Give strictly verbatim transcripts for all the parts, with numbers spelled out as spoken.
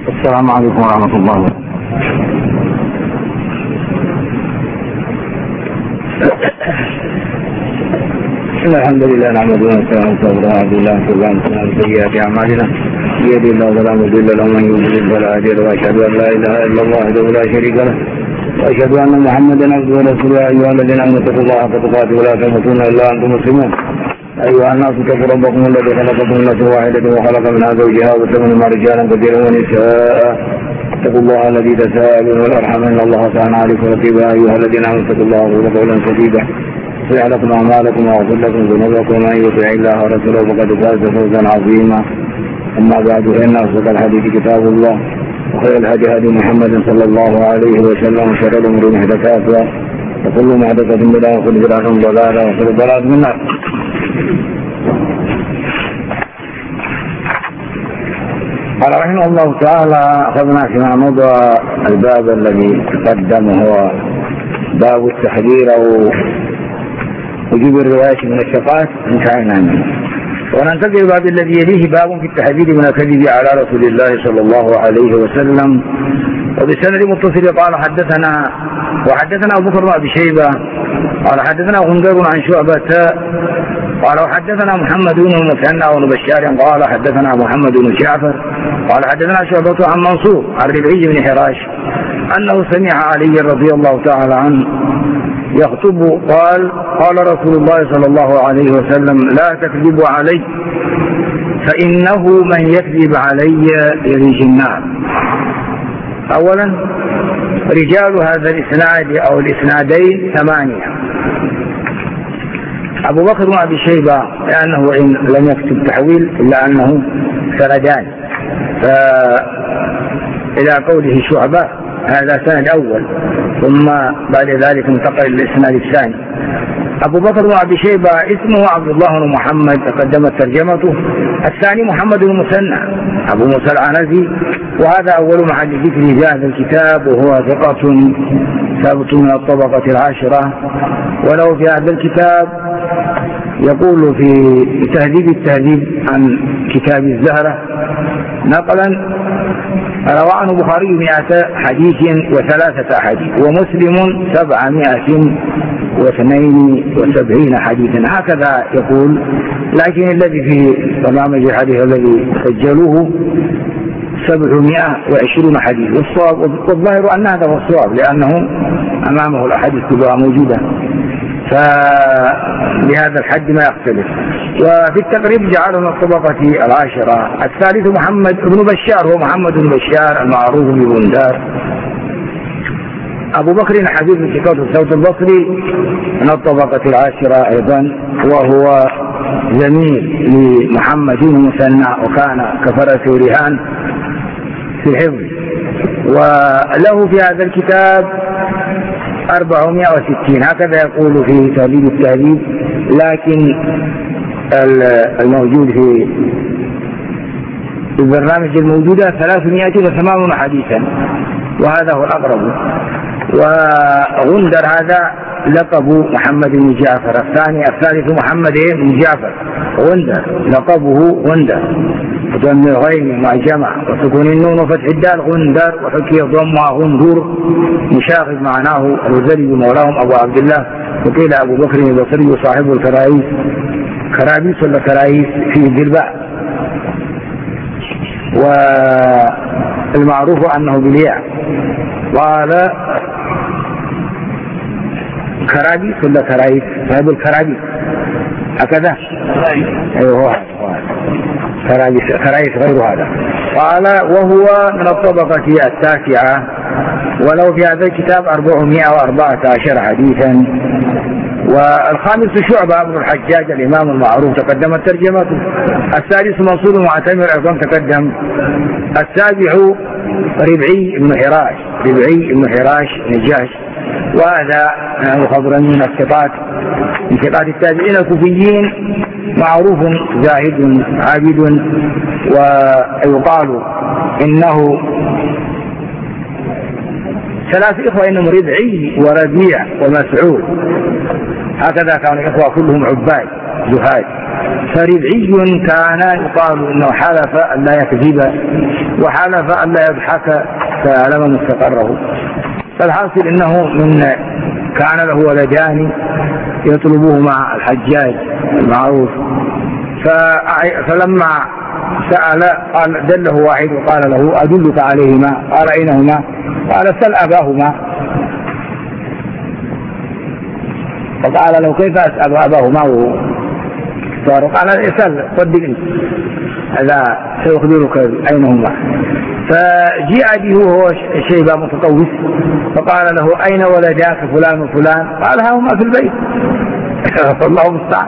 السلام عليكم ورحمة الله. الحمد لله نحمده ونستعينه ونستغفره بالله من سيئات أعمالنا بيده الله فلا مضل له ومن يضلل فلا هادي له وأشهد أن لا إله إلا الله وحده لا شريك له وأشهد أن محمدا عبده ورسوله. يا أيها الذين آمنوا اتقوا الله حق تقاته ولا تموتن إلا وأنتم مسلمون. أيها الناس اتقوا ربكم الذي خلقكم من نفس واحدة وخلق منها زوجها وبث منهما رجالا كثيرا ونساء. اتقوا الله الذي تساءلون والأرحام إن الله كان عليكم رقيبا. أيها الذين آمنوا اتقوا الله وقولوا قولا سديدا يصلح لكم أعمالكم ويغفر لكم ذنوبكم ومن يطع الله ورسوله فقد فاز فوزا عظيما. أما بعد فإن أصدق الحديث كتاب الله وخير الهدي هدي محمد صلى الله عليه وسلم وشر الأمور محدثاتها وكل محدثة بدعة وكل بدعة ضلالة وكل ضلالة من النار. قال رحمه الله تعالى: أخذنا فيما مضى الباب الذي تقدم هو باب التحذير أو وجوب الرواية من الثقات، انتهينا منه. وننتقل الباب الذي يليه باب في التحذير من الكذب على رسول الله صلى الله عليه وسلم. وبسند متصل قال حدثنا وحدثنا أبو بكر بن أبي شيبة قال حدثنا غندر عن شعبة قال وحدثنا محمد بن المثنى وابن بشار قال حدثنا محمد بن جعفر قال حدثنا شعبة عن منصور عن ربعي بن حراش أنه سمع علي رضي الله تعالى عنه يخطب قال: قال رسول الله صلى الله عليه وسلم: لا تكذبوا علي فإنه من يكذب علي يلج النار. أولا، رجال هذا الإسناد أو الإسنادين ثمانية. أبو بكر بن أبي شيبة لأنه إن لم يكتب تحويل إلا أنه سندان، فإلى قوله شعبة هذا سند أول، ثم بعد ذلك انتقل للإسناد الثاني. أبو بكر بن أبي شيبة اسمه عبد الله بن محمد تقدمت ترجمته. الثاني محمد بن المثنى أبو موسى العنزي، وهذا أول محل ذكر في هذا الكتاب، وهو ثقة ثابت من الطبقة العاشرة. ولو في هذا الكتاب يقول في تهذيب التهذيب عن كتاب الزهرة نقلا: روى عنه البخاري مئة حديث وثلاثة أحاديث ومسلم سبعمائة واثنين وسبعين حديثا، هكذا يقول. لكن الذي في برنامج الحديث الذي سجلوه سبعمائة وعشرين حديث، والصواب والظاهر أن هذا هو الصواب لأنه أمامه الأحاديث كلها موجودة، فلهذا الحد ما يختلف. وفي التقريب جعله من الطبقة العاشرة. الثالث محمد بن بشار، هو محمد بن بشار المعروف ببندار. أبو بكر حبيب بن ثقات الصوت البصري من الطبقة العاشرة أيضا، وهو زميل لمحمد بن المثنى وكان كفرة رهان في الحفظ. وله في هذا الكتاب أربعمائة وستين، هكذا يقول في تهذيب التهذيب، لكن الموجود في البرنامج الموجودة ثلاثمائة وثمانين حديثا، وهذا هو الأقرب. وغندر هذا لقب محمد بن جعفر الثاني. الثالث محمد بن جعفر غندر، لقبه غندر، ضم الغين مع جمع وسكون النون وفتح الدال غندر، وحكي ضمها غندور مشاغب معناه الوزري مولاهم أبو عبد الله، وقيل أبو بكر البصري صاحب الكرائيس، كرابيس ولا كرائيس في الجلباء، والمعروف أنه بالياء. قال كرابيس ولا كرائيس؟ صاحب الكرابيس هكذا. أيوه كرائيس، كرائيس غير هذا. قال وهو من الطبقة التاسعة، ولو في هذا الكتاب أربعمائة وأربعة عشر حديثا. والخامس شعبة بن الحجاج الإمام المعروف تقدمت ترجمته. السادس منصور المعتمر أيضا تقدم. السابع ربعي بن حراش، ربعي بن حراش نجاش، وهذا مخضرمين الثقات من ثقات التابعين الكوفيين، معروف زاهد عابد. ويقال إنه ثلاث إخوة، إنهم ربعي وربيع ومسعود، هكذا كانوا الإخوة كلهم عباد زهاد. فربعي كان يقال إنه حلف أن لا يكذب وحلف أن لا يضحك فيعلم مستقره. فالحاصل إنه من كان له ولدان يطلبهما الحجاج المعروف، فلما سأل قال دله واحد وقال له أدلك عليهما، قال أينهما؟ قال سل أباهما. فقال له كيف أسأل أباهما وهو صار؟ قال اسأل صدقني هذا سيخبرك أينهما. فجاء به وهو شيبة متطوف فقال له أين ولداك فلان وفلان؟ قال هما في البيت. فالله المستعان.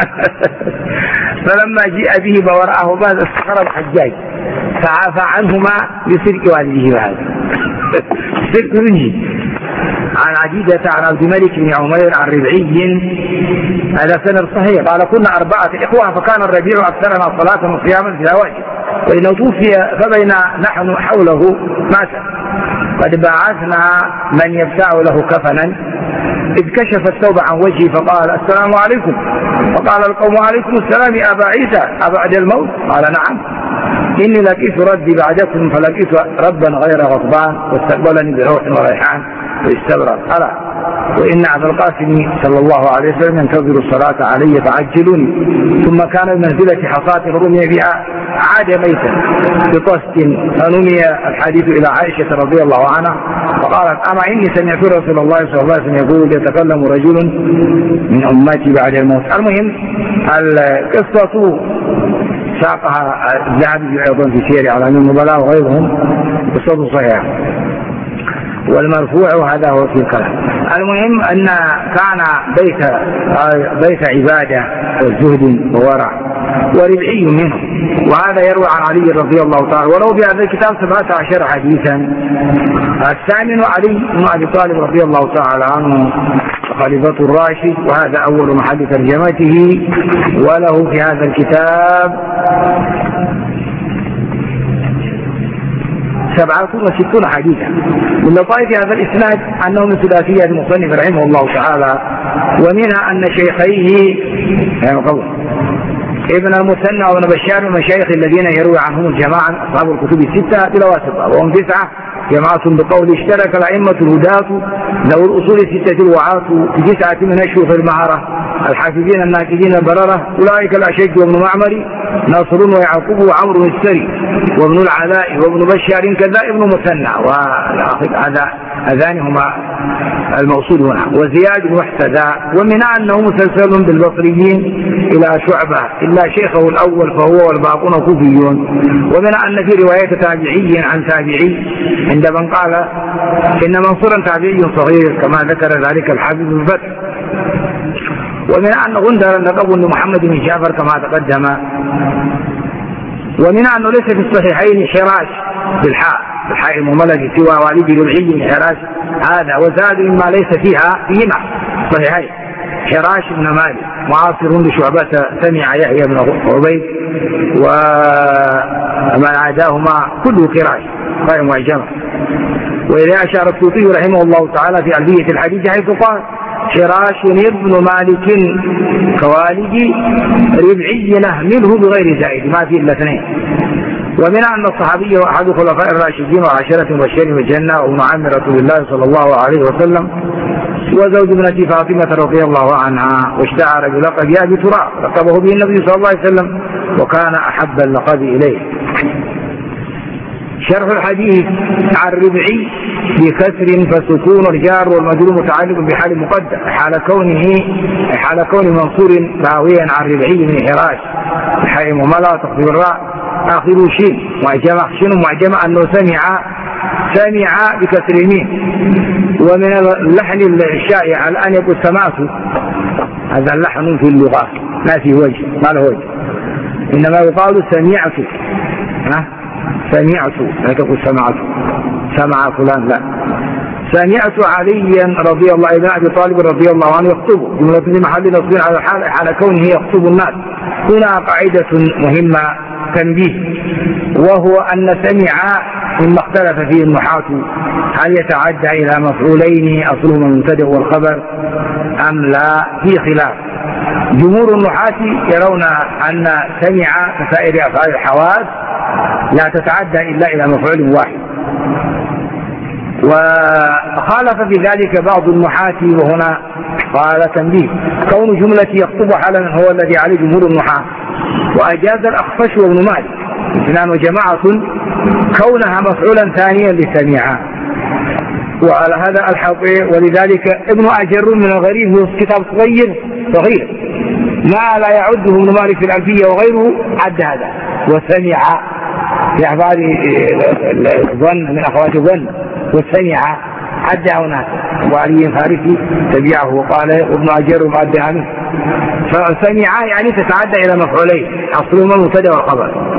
فلما جاء به ورآه بعد استغرب الحجاج فعافى عنهما بسرق والده هذا. سرق منه. عن عديدة عن عبد الملك بن عمير عن ربعي هذا سند صحيح قال كنا أربعة إخوة فكان الربيع أكثرنا صلاة وصياما في الواجب وإنه توفي فبين نحن حوله مات قد بعثنا من يبتاع له كفنا إذ كشف الثوب عن وجهه فقال السلام عليكم، فقال القوم عليكم السلام يا أبا عيسى أبعد الموت؟ قال نعم إني لقيت ردي بعدكم فلقيت ربا غير غضبان واستقبلني بروح وريحان واستبرأ. ألا وإن أبا القاسم صلى الله عليه وسلم ينتظر الصلاة علي فعجلوني. ثم كان بمنزلة حصاة رمي بها عاد ميتا بقصد فنمي الحديث إلى عائشة رضي الله عنها فقالت أما إني سمعت رسول الله صلى الله عليه وسلم يقول يتكلم رجل من أمتي بعد الموت. المهم القصة ساقها الذهبي أيضا في سير أعلام النبلاء وغيرهم قصة صحيحة والمرفوع هذا هو في الكلام. المهم أن كان بيت بيت عبادة وزهد وورع وربعي منه، وهذا يروى عن علي رضي الله تعالى ولو في هذا الكتاب سبعة عشر حديثا. الثامن علي بن أبي طالب رضي الله تعالى عنه خليفة الراشد وهذا أول محل ترجمته وله في هذا الكتاب سبعة وستون حديثا. من لطائف هذا الإسناد أنه من ثلاثية المصنف رحمه الله تعالى ومنها أن شيخيه يعني قول ابن المثنى وابن بشار من المشايخ الذين يروي عنهم الجماعة أصحاب الكتب الستة بلا واسطة وهم تسعة جماعة بقول اشترك الأئمة الهداة ذو الأصول الستة الوعاة في تسعة من أشهر المعرة الحافظين الناكدين البررة أولئك الأشج وابن معمر ناصر ويعقوب وعمر السري وابن العلاء وابن بشار كذا ابن مثنى والآخر هذا هذان هما الموصول هنا وزياد واحتدى. ومن أنه مسلسل بالبصريين إلى شعبة إلا شيخه الأول فهو والباقون كوفيون. ومن أن في رواية تابعي عن تابعي عند من قال إن منصورا تابعي صغير كما ذكر ذلك الحافظ بن فتح. ومن أن غندر لقب لمحمد بن جعفر كما تقدم. ومن أنه ليس في الصحيحين حراش بالحاء بالحاء المملة سوى والد ربعي حراش هذا وزاد مما ليس فيها فيهما صحيحين حراش بن مالك معاصر لشعبة سمع يحيى بن عبيد وما عداهما كله حراش غير معجمة. وإذا أشار السوطي رحمه الله تعالى في ألفية الحديث حيث قال حراش ابن مالك كوالد ربعي نهمله بغير زائد ما فيه إلا اثنين. ومن أن الصحابي أحد خلفاء الراشدين وعشرة مبشرين بالجنة وابن عم رسول الله صلى الله عليه وسلم وزوج ابنة فاطمة رضي الله عنها واشتعر بلقب أبي تراب لقبه به النبي صلى الله عليه وسلم وكان أحب اللقب إليه. شرح الحديث عن ربعي بكسر فسكون الجار والمجرور متعلق بحال مقدر حال كونه حال كون منصور راويا عن ربعي من حراش حال مملا تقدير الراء آخر شين معجمة شين معجمة أنه سمع سمع بكسر الميم. ومن اللحن الشائع الآن يقول سمعت هذا اللحن في اللغة ما فيه وجه ما له وجه إنما يقال سمعت ها سمعت لا تقول سمعت سمع فلان لا سمعت عليا رضي الله عنه أبي طالب رضي الله عنه يخطب جملة محل نصب على حال على كونه يخطب الناس. هنا قاعدة مهمة تنبيه وهو أن سمع مما اختلف فيه النحاة هل يتعدى إلى مفعولين أصلهما المبتدأ والخبر أم لا في خلاف. جمهور النحاة يرون أن سمع كسائر أفعال الحواس لا تتعدى إلا إلى مفعول واحد. وخالف في ذلك بعض النحاة، وهنا قال تنبيه: كون جملة يخطب حالا هو الذي عليه جمهور النحاة، وأجاز الأخفش وابن مالك اثنان وجماعة كونها مفعولا ثانيا لسميعا. وعلى هذا الحاطئ، ولذلك ابن أجر من الغريب هو كتاب صغير صغير ما لا يعده ابن مالك في الألفية وغيره عد هذا، وسمع في أحوال الظن من أخوات الظن، وسمع عد هناك، وعلي فارسي تبعه وقال ابن أجر عد عنه. فسمع يعني تتعدى إلى مفعولين أصلهما المبتدأ والخبر،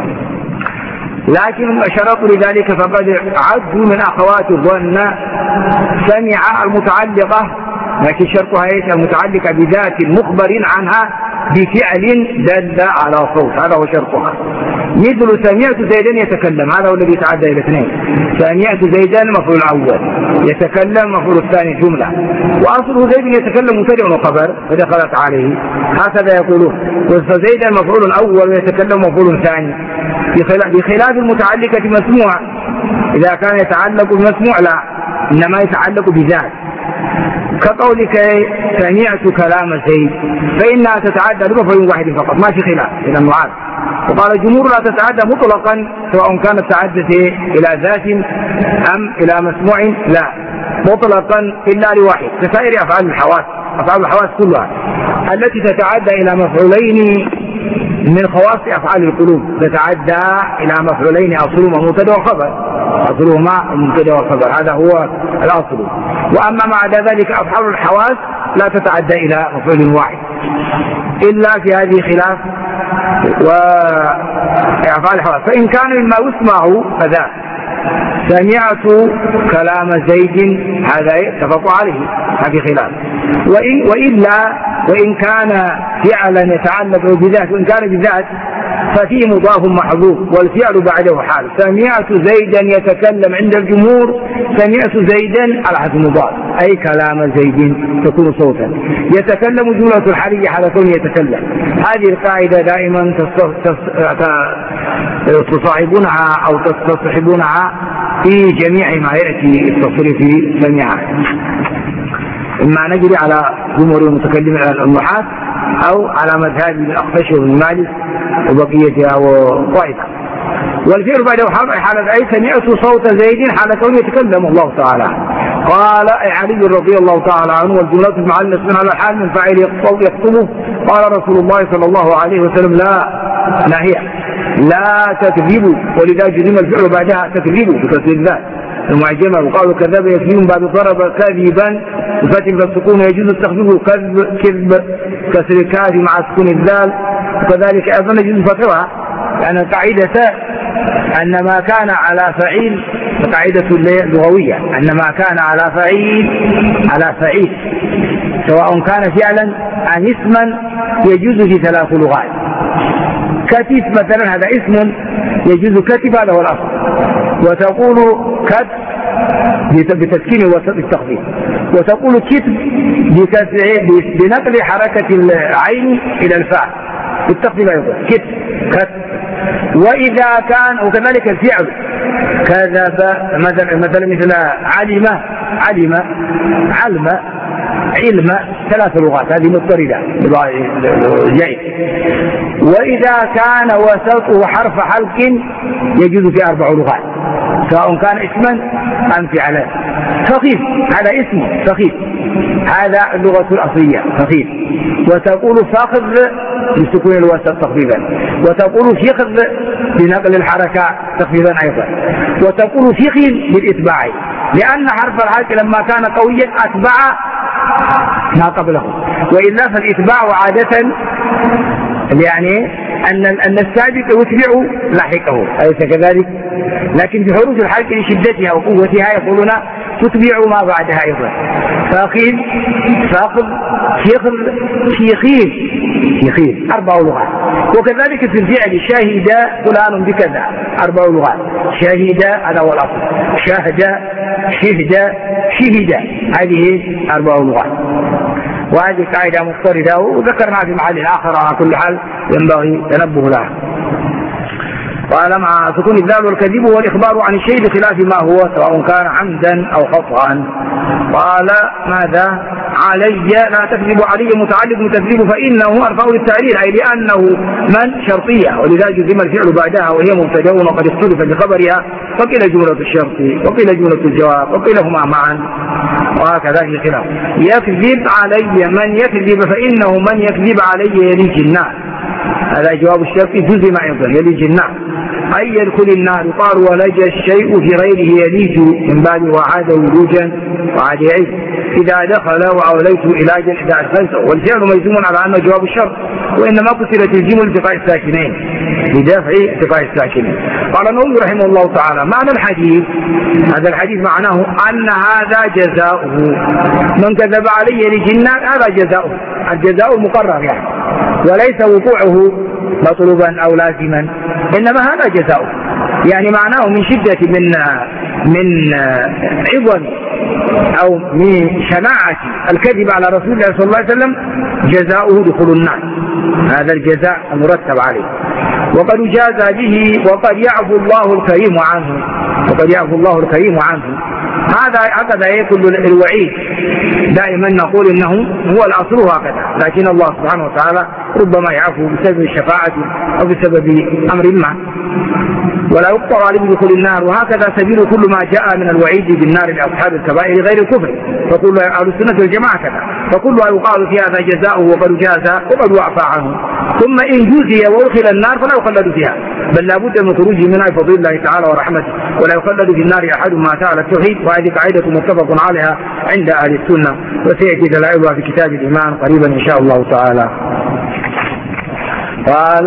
لكن شرط لذلك فقد عدوا من أخوات الظن سمع المتعلقة، لكن شرطها هي المتعلقة بذات مخبر عنها بفعل دل على صوت، هذا هو شرطها. مثل سمعت زيدا يتكلم، هذا هو الذي يتعدى إلى اثنين. سمعت زيدا مفعول الأول، يتكلم مفعول الثاني جملة، وأصله زيد يتكلم مبتدأ وخبر فدخلت عليه، هكذا يقولون. وزيدا مفعول الأول ويتكلم مفعول ثاني، بخلاف المتعلقة مسموع. إذا كان يتعلق بمسموع لا، إنما يتعلق بذات، كقولك سمعت كلام زيد فإنها تتعدى بمفعول واحد فقط، ما في خلاف إلى النعاس. وقال الجمهور لا تتعدى مطلقا سواء كانت تعدت إلى ذات أم إلى مسموع، لا مطلقا إلا لواحد، كسائر أفعال الحواس. أفعال الحواس كلها التي تتعدى إلى مفعولين من خواص أفعال القلوب تتعدى إلى مفعولين أصلهما مبتدأ وخبر، أصلهما مبتدأ وخبر، هذا هو الأصل. وأما مع ذلك أفعال الحواس لا تتعدى إلى مفعول واحد إلا في هذه خلاف وأفعال الحواس. فإن كان مما يسمع فذا سمعت كلام زيد هذا يتفق عليه، هذه خلاف. وإن وإلا وإن كان فعلا يتعلق بذات، وإن كان بذات ففيه مضاف محذوف والفعل بعده حال. سمعت زيدا يتكلم عند الجمهور، سمعت زيدا على حسب مضاف أي كلام زيد تكون صوتا، يتكلم جملة الحالية على كونه يتكلم. هذه القاعدة دائما تصاحبونها أو تستصحبونها في جميع ما يأتي التصريف في سمعها، إما نجري على جمهور المتكلم على النحاة أو على مذهب الأخفش وابن مالك وبقيتها وطائفة. والفعل بعده حالة أي سمعت صوت زيد حال كونه يتكلم الله تعالى. قال علي رضي الله تعالى عنه: والجملة المعلقة من على الحال من فاعل يخطبه. قال رسول الله صلى الله عليه وسلم: لا نهي لا تكذبوا، ولذا جزم الفعل بعدها تكذبوا بكسر الذات المعجمة، وقالوا كذب يكذب بعد ضرب كذبا بفتح فالسكون يجوز التخفيف كذب كذب كسر الكاف مع سكون الذال، وكذلك أيضا يجوز فتحها، لأن القاعدة أن ما كان على فعيل قاعدة لغوية، أن ما كان على فعيل على فعيل سواء كان فعلا عن اسما يجوز في ثلاث لغات. كتف مثلا هذا اسم يجوز كتب، هذا هو الأصل، وتقول كتب بتسكين والتخفيف، وتقول كتب بنقل حركة العين إلى الفاء بالتخفيف أيضا كتب كتب. وإذا كان وكذلك الفعل كذب مثلا مثلا مثل علم علم علم علم، ثلاث لغات هذه مضطردة جيد. وإذا كان وسطه حرف حلق يجوز في أربع لغات سواء كان اسما أم فعلا. فخيف هذا اسم فخيف، هذا اللغة الأصلية فخيف. وتقول فاخذ بسكون الوسط تخفيفا، وتقول فيخذ بنقل الحركة تخفيفا أيضا، وتقول فيخذ بالإتباع، لأن حرف الحلق لما كان قويا أتبع ما قبله، وإلا فالإتباع عادة يعني أن أن السابق يتبع لاحقه، أليس كذلك؟ لكن في حروف الحلق لشدتها وقوتها يقولون تتبع ما بعدها أيضا. فأخذ فأخذ شيخ شيخين شيخين أربع لغات. وكذلك في الفعل شاهد فلان بكذا أربع لغات، شاهد هذا هو الأصل، شاهد شهد شهد هذه أربع لغات. وهذه قاعدة مضطردة وذكرنا في محل آخر على كل حال ينبغي تنبه لها. قال مع سكون الدال والكذب هو الإخبار عن الشيء بخلاف ما هو سواء كان عمدا أو خطأ. قال ماذا؟ علي لا تكذب علي متعلق تكذب فإنه أرفع للتعليل أي لأنه من شرطية ولذا جزم الفعل بعدها وهي مبتدأ وقد اختلف بخبرها وقيل جملة الشرط وقيل جملة الجواب وقيل هما معا وهكذا في خلاف. يكذب علي من يكذب فإنه من يكذب علي يليج النار، هذا جواب الشرط جزم أيضا يليج النار أي يدخل النار. قال ولج الشيء في غيره يليج من بعد وعاد ولوجا وعاد يعيد إذا دخل وأوليت علاجا إذا أدخلت، والفعل مجزوم على أنه جواب الشرط وإنما كسرت الجيم لالتقاء الساكنين لدافع التقاء الساكنين. قال النووي رحمه الله تعالى معنى الحديث هذا الحديث معناه أن هذا جزاؤه من كذب علي يليج النار، هذا جزاؤه الجزاء المقرر يعني وليس وقوعه مطلوبا أو لازما إنما هذا جزاؤه، يعني معناه من شدة من من عظم أو من شناعة الكذب على رسول الله صلى الله عليه وسلم جزاؤه دخول النار، هذا الجزاء المرتب عليه. وقد جاز به وقد يعفو الله الكريم عنه وقد يعفو الله الكريم عنه هذا هكذا يكون الوعيد دائما نقول إنه هو الأصل هكذا، لكن الله سبحانه وتعالى ربما يعفو بسبب الشفاعة أو بسبب أمر ما ولا يقطع عليه بدخول النار. وهكذا سبيل كل ما جاء من الوعيد بالنار لأصحاب الكبائر غير الكفر، فكل أهل السنة والجماعة كذا، فكلها يقال في هذا جزاؤه وقد جاز وقد وعفى عنه. ثم إن جزي وأدخل النار فلا يخلد فيها بل لا بد من خروجه منها بفضل الله تعالى ورحمته، ولا يخلد في النار أحد ما تعالى التوحيد، وهذه قاعدة متفق عليها عند أهل السنة وسيأتي دلائلها في كتاب الإيمان قريبا إن شاء الله تعالى. قال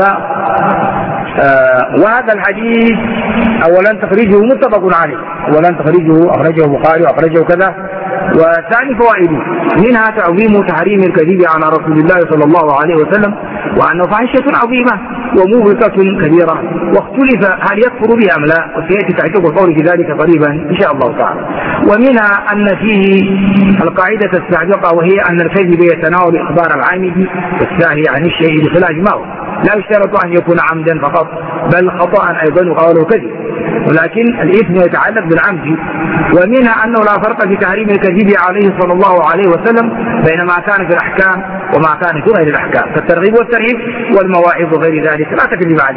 آه وهذا الحديث أولا تخريجه متفق عليه، أولا تخريجه أخرجه البخاري وأخرجه كذا. وثاني فوائده منها تعظيم تحريم الكذب على رسول الله صلى الله عليه وسلم وأنه فاحشة عظيمة وموبقة كبيرة، واختلف هل يكفر بها أم لا، وسيأتي تحقيق القول في ذلك قريبا إن شاء الله تعالى. ومنها أن فيه القاعدة السابقة وهي أن الكذب يتناول إخبار العامد والساهي عن الشيء بخلاف ما هو، لا يشترط أن يكون عمدا فقط بل خطأ أيضا وقوله كذب، ولكن الإثم يتعلق بالعمد. ومنها أنه لا فرق في تحريم الكذب عليه صلى الله عليه وسلم بين ما كان في الأحكام وما كان في غير الأحكام فالترغيب والترهيب والمواعظ وغير ذلك لا تكذب عليه،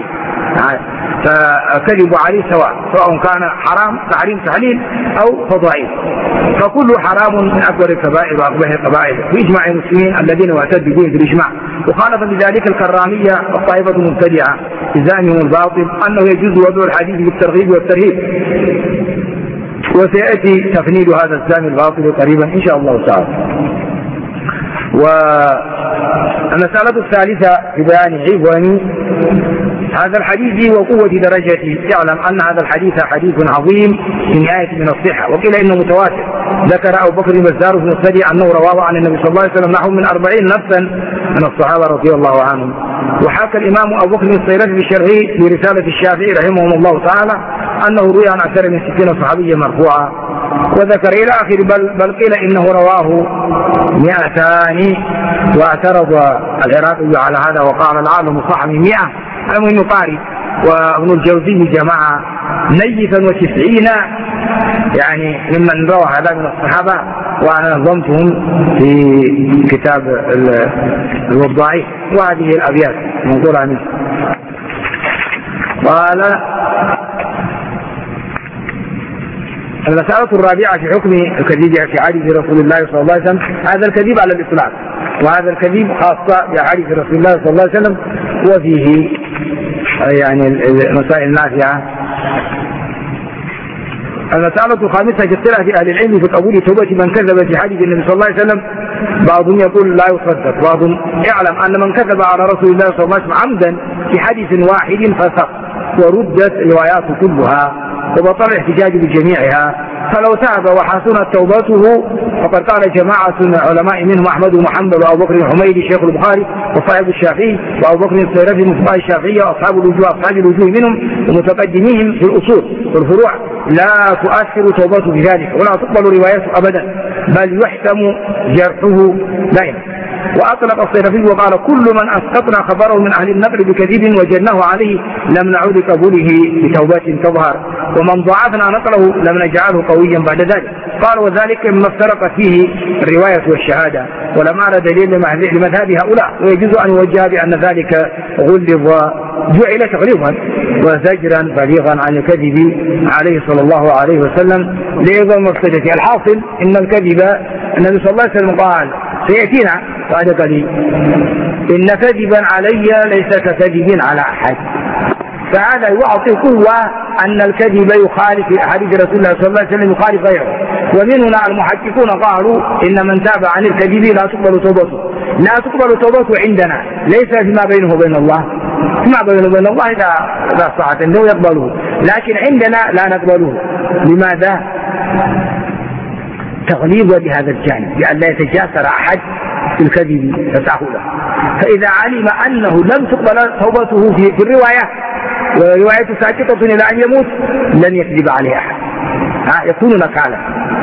فكذب عليه سواء سواء كان حرام تحريم تحليل أو فضائل، فكل حرام من أكبر الكبائر وأقبح القبائل بإجماع المسلمين الذين اعتدوا به بالإجماع. وخالف بذلك الكرامية والطائفة المبتدعة إزامهم الباطل أنه يجوز وضع الحديث بالترغيب والترهيب، وسيأتي تفنيد هذا الزام الباطل قريبا إن شاء الله تعالى. والمسألة الثالثة في بيان عظم هذا الحديث وقوة درجته. يعلم أن هذا الحديث حديث عظيم في نهاية من الصحة، وقيل إنه متواتر. ذكر أبو بكر البزار في مسنده أنه رواه عن النبي صلى الله عليه وسلم نحو من أربعين نفسا من الصحابة رضي الله عنهم. وحكى الإمام أبو بكر الصيرفي في شرحه لرسالة الشافعي رحمه الله تعالى أنه روي عن أكثر من ستين صحابيا مرفوعا، وذكر إلى آخر بل, بل قيل إنه رواه مئتان، واعترض العراقي على هذا وقال العالم صح من مئة. المهم قاري وابن الجوزي جماعة نيفا وتسعين يعني ممن روى هذا من الصحابة، وأنا نظمتهم في كتاب الوضاعي وهذه الأبيات منقولة عنه. قال المسألة الرابعة في حكم الكذب في حديث رسول الله صلى الله عليه وسلم هذا الكذب على الإطلاق، وهذا الكذب خاصة بحديث رسول الله صلى الله عليه وسلم، وفيه يعني المسائل النافعة. المسألة الخامسة في اختلاف أهل العلم في قبول توبة من كذب في حديث النبي صلى الله عليه وسلم، بعضهم يقول لا يصدق، بعضهم يعلم أن من كذب على رسول الله صلى الله عليه وسلم عمدا في حديث واحد فسق، وردت الروايات كلها وبطل الاحتجاج بجميعها، فلو تاب وحسنت توبته فقد قال جماعة من العلماء منهم أحمد ومحمد وأبو بكر الحميدي شيخ البخاري وصاحب الشافعي وأبو بكر الصيرفي من فقهاء الشافعية وأصحاب الوجوه أصحاب الوجوه منهم ومتقدميهم في الأصول والفروع لا تؤثر توبته بذلك ولا تقبل روايته أبدا، بل يحتم جرحه دائما. وأطلق الصيرفي وقال كل من أسقطنا خبره من أهل النقل بكذب وجدناه عليه لم نعود قبوله بتوبة تظهر، ومن ضعفنا نقله لم نجعله قويا بعد ذلك. قال وذلك مما افترقت فيه الرواية والشهادة، ولم أرى دليل لمذهب هؤلاء، ويجوز أن يوجه بأن ذلك غلظ جعل تغليظا وزجرا بليغا عن الكذب عليه صلى الله عليه وسلم لعظم مفسدته. الحاصل ان الكذب النبي صلى الله عليه وسلم قال سيأتينا بعد قليل ان كذبا علي ليس ككذب على احد، فهذا يعطي قوة ان الكذب يخالف حديث رسول الله صلى الله عليه وسلم يخالف غيره. ومن هنا المحققون قالوا ان من تاب عن الكذب لا تقبل توبته. لا تقبل توبته عندنا ليس فيما بينه وبين الله، فيما بينه وبين الله اذا اذا صحت انه يقبله، لكن عندنا لا نقبله. لماذا؟ تغليظا بهذا الجانب، لأن لا يتجاسر احد في الكذب تساهلا. فاذا علم انه لم تقبل توبته في الروايه وروايته ساكتة إلى أن يموت لن يكذب عليه أحد، يكون نكالا.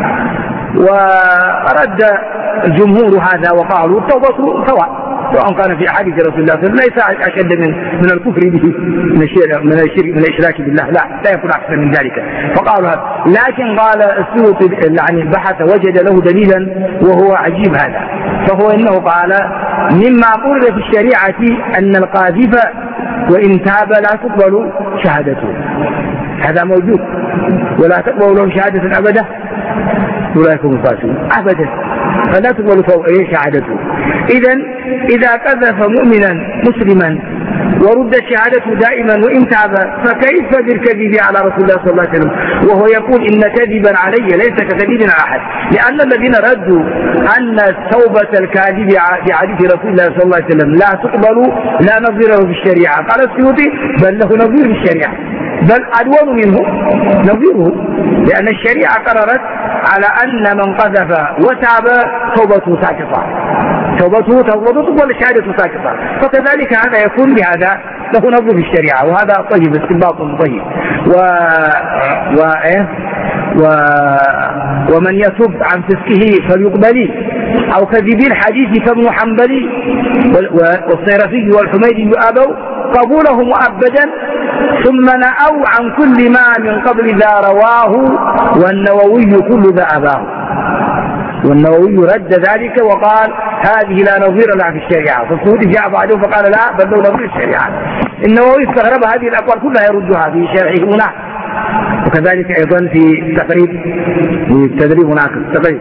ورد الجمهور هذا وقالوا التوبة سواء سواء كان في حديث رسول الله صلى الله عليه وسلم ليس أشد من من الكفر به من الشرك من الشرك من الإشراك بالله، لا لا يكون أكثر من ذلك. فقالوا هذا، لكن قال السيوطي يعني بحث وجد له دليلا وهو عجيب هذا، فهو إنه قال مما قرر في الشريعة أن القاذف وإن تاب لا تقبل شهادته، هذا موجود، ولا تقبل لهم شهادة أبدا ولا يكون فاسقا أبدا، فلا تقبل شهادته. إذن إذا قذف مؤمنا مسلما ورد شهادته دائما وإن تاب فكيف بالكذب على رسول الله صلى الله عليه وسلم وهو يقول إن كذبا علي ليس ككذب على أحد؟ لأن الذين ردوا أن توبة الكاذب في حديث رسول الله صلى الله عليه وسلم لا تقبل لا نظيره في الشريعة، قال السيوطي بل له نظير في الشريعة، بل أدون منه نظيره، لأن الشريعة قررت على أن من قذف وتاب توبته ساقطة، توبته توبته تقبل شهادته ساقطة، فكذلك هذا يكون بهذا له نظير في الشريعة، وهذا طيب استنباط طيب. و... و... و... ومن يتب عن فسقه فليقبل أو كذب الحديث كابن حنبلي والصيرفي والحميدي أبوا قبوله مؤبدا ثم نأوا عن كل ما من قبل ذا رواه والنووي كل ذا أباه. والنووي رد ذلك وقال هذه لا نظير لها في الشريعة، فالسعودي جاء بعده فقال لا بل له نظير الشريعة. النووي استغرب هذه الأقوال كلها يردها في شرحه هنا، وكذلك أيضا في تقريب في التدريب هناك تقريب،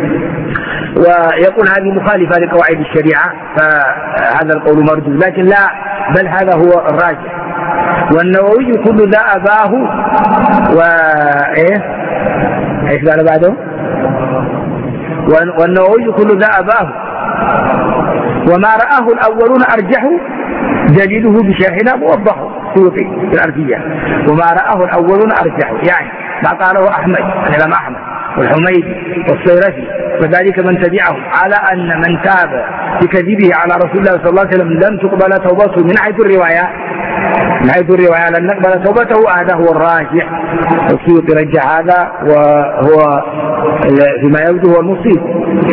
ويقول هذه مخالفة لقواعد الشريعة، فهذا القول مردود، لكن لا بل هذا هو الراجح. والنووي كل ذا أباه وإيه إيش قال بعده؟ والنووي كل ذا أباه وما رآه الأولون أرجحه دليله بشرحنا موضحه في الأرضية. وما رآه الأولون أرجحه يعني ما قاله أحمد الإمام أحمد والحميدي والصيرفي وذلك من تبعهم على أن من تاب بكذبه على رسول الله صلى الله عليه وسلم لم تقبل توبته من حيث الرواية من حيث الرواية لن نقبل توبته، هذا هو الراجح. السيوطي رجع هذا وهو فيما يبدو هو المصيب.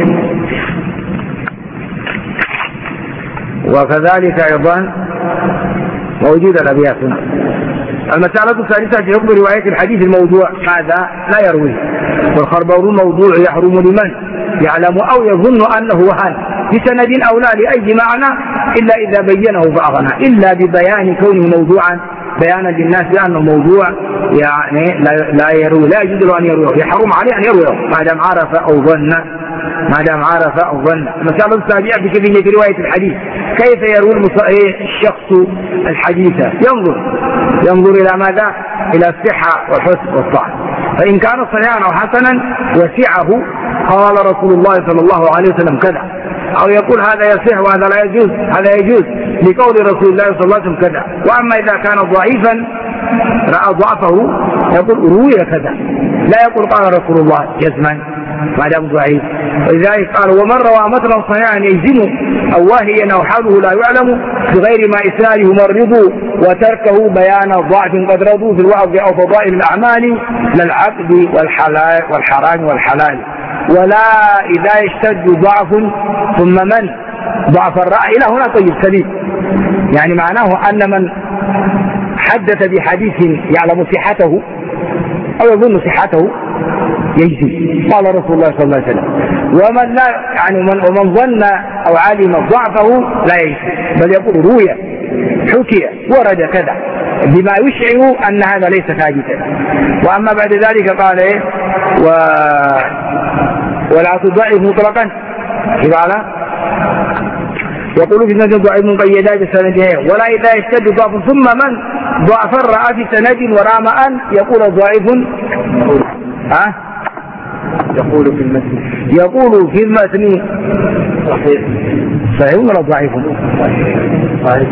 وكذلك أيضا موجود الأبيات هنا. المسألة الثالثة في حكم رواية الحديث الموضوع، هذا لا يرويه، والخربور موضوع يحرم لمن يعلم أو يظن أنه وهن بسند أو لا لأي معنى إلا إذا بينه فأغنى، إلا ببيان كونه موضوعا بيانا للناس بأنه موضوع يعني لا لا يروي لا يجوز له أن يرويه، يحرم عليه أن يرويه ما دام عرف أو ظن ما دام عرف أو ظن. المسألة السابعة في كيفية رواية الحديث، كيف يروي الشخص الحديث؟ ينظر ينظر إلى ماذا؟ إلى الصحة والحسن والطعن، فإن كان صحيحا أو حسنا وسعه قال رسول الله صلى الله عليه وسلم كذا، أو يقول هذا يصح وهذا لا يجوز، هذا يجوز لقول رسول الله صلى الله عليه وسلم كذا. وأما إذا كان ضعيفا رأى ضعفه يقول روي كذا، لا يقول قال رسول الله جزما ما دام ضعيف. ولذلك قال ومن روى مثلا صحيحا يجزم أو واهيا أو حاله لا يعلم بغير ما إسناده مرضوا وتركه بيان ضعف قد رضوا في الوعظ أو فضائل الأعمال للعقد والحلال والحرام والحلال، ولا إذا يشتد ضعف ثم من ضعف الرأي إلى هنا طيب سليم، يعني معناه أن من حدث بحديث يعلم صحته أو يظن صحته يجزي، قال رسول الله صلى الله عليه وسلم. ومن لا يعني من ومن ظن أو علم ضعفه لا يجزي، بل يقول روي حكي ورد كذا بما يشعر أن هذا ليس ثابتا. وأما بعد ذلك قال إيه و... ولا تضعف مطلقا، قال يقول في سند ضعيف مقيدا بسنده، ولا إذا يشتد ضعف ثم من ضعف رأى في سند ورام أن يقول ضعيف ها يقول في المتن يقول في المتن صحيح صحيح ولا ضعيف؟ صحيح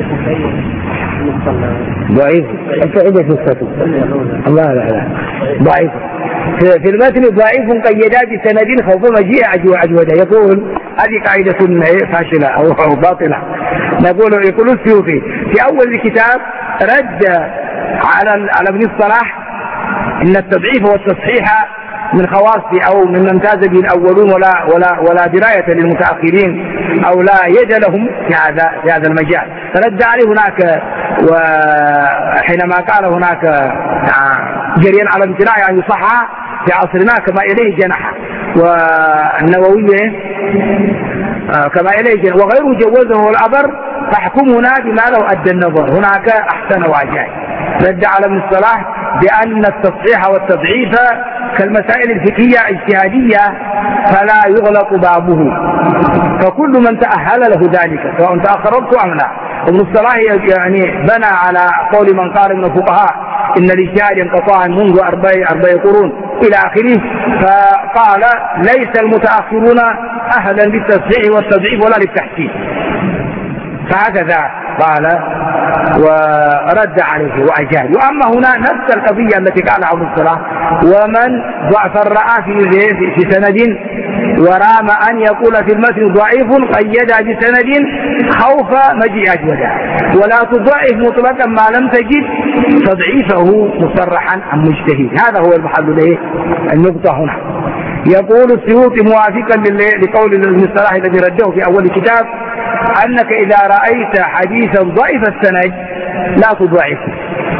ضعيف. أنت عندك نسخته؟ الله لا لا ضعيف في المتن ضعيف قيدا بسند خوف مجيء عجوده. يقول هذه قاعدة فاشلة أو باطلة. نقول يقول السيوطي في أول الكتاب رد على على ابن الصلاح إن التضعيف والتصحيح من خواص أو من امتاز به الأولون ولا ولا ولا دراية للمتأخرين أو لا يد لهم في هذا في هذا المجال. فرد عليه هناك، وحينما قال هناك جريا على امتناع أن يصحح في عصرنا كما إليه جنح، والنووي كما إليه جنح، وغيره جوزه الأبر فاحكم هنا بما له أدى النظر، هناك أحسن وأجاي. رد على ابن الصلاح بأن التصحيح والتضعيف كالمسائل الفقهية اجتهادية فلا يغلق بابه، فكل من تأهل له ذلك سواء تأخرت أم لا. ابن الصلاح يعني بنى على قول من قال من الفقهاء إن الاجتهاد انقطاع منذ أربع أربع قرون إلى آخره، فقال ليس المتأخرون أهلا للتصحيح والتضعيف ولا للتحسين، فهكذا قال ورد عليه وأجاب. وأما هنا نفس القضية التي قالها ابن الصلاح ومن ضعف الرأى في في سند ورام أن يقول في المتن ضعيف قيد بسند خوف مجيء أجوده، ولا تضعف مطلقا ما لم تجد تضعيفه مصرحا عن مجتهد. هذا هو المحل له النقطة هنا. يقول السيوطي موافقا لقول ابن الصلاح الذي رده في أول الكتاب أنك إذا رأيت حديثا ضعيف السند لا تضعفه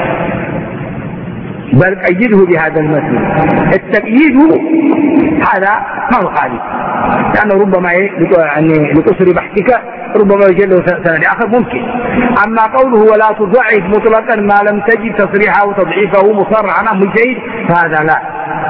بل قيده بهذا المتن. التقييد هذا ما هو خالف، لأنه ربما يعني لقصر بحثك ربما يجله سند آخر ممكن. أما قوله ولا تضعف مطلقا ما لم تجد تصريحه وتضعيفه مصرحا عن مجتهد فهذا لا.